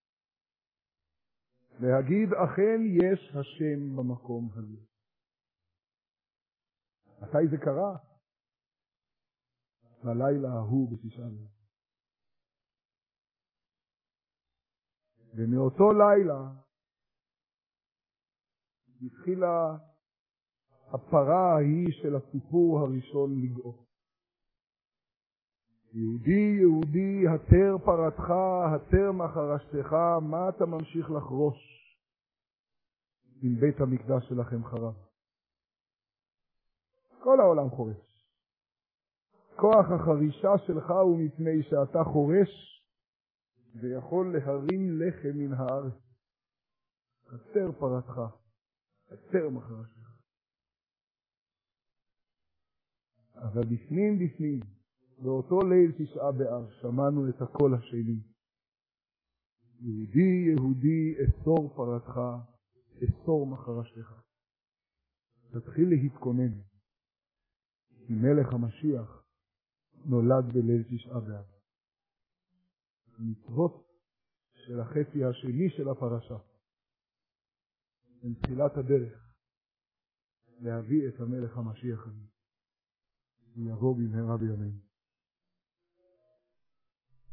להגיד אכן יש השם במקום הזה. מתי זה קרה? בלילה ההוא בתשעה באב. ומאותו לילה התחילה הפרה ההיא של הסיפור הראשון לגאו. יהודי, יהודי, התר פרתך, התר מחרשתך, מה אתה ממשיך לחרוש אם בית המקדש שלכם חרב? כל העולם חורש. כוח החרישה שלך הוא מפני שאתה חורש ויכול להרים לחם מן הארץ. התר פרתך, התר מחרשתך. אבל בפנים בפנים, באותו ליל תשעה באב, שמענו את הקול השני. יהודי, יהודי, אסור פרתך, אסור מחרשתך. תתחיל להתכונן. כי מלך המשיח נולד בליל תשעה באב. המצוות של החצי השני של הפרשה. עם תחילת הדרך. להביא את המלך המשיח הזה. הוא יבוא במהרה בימינו.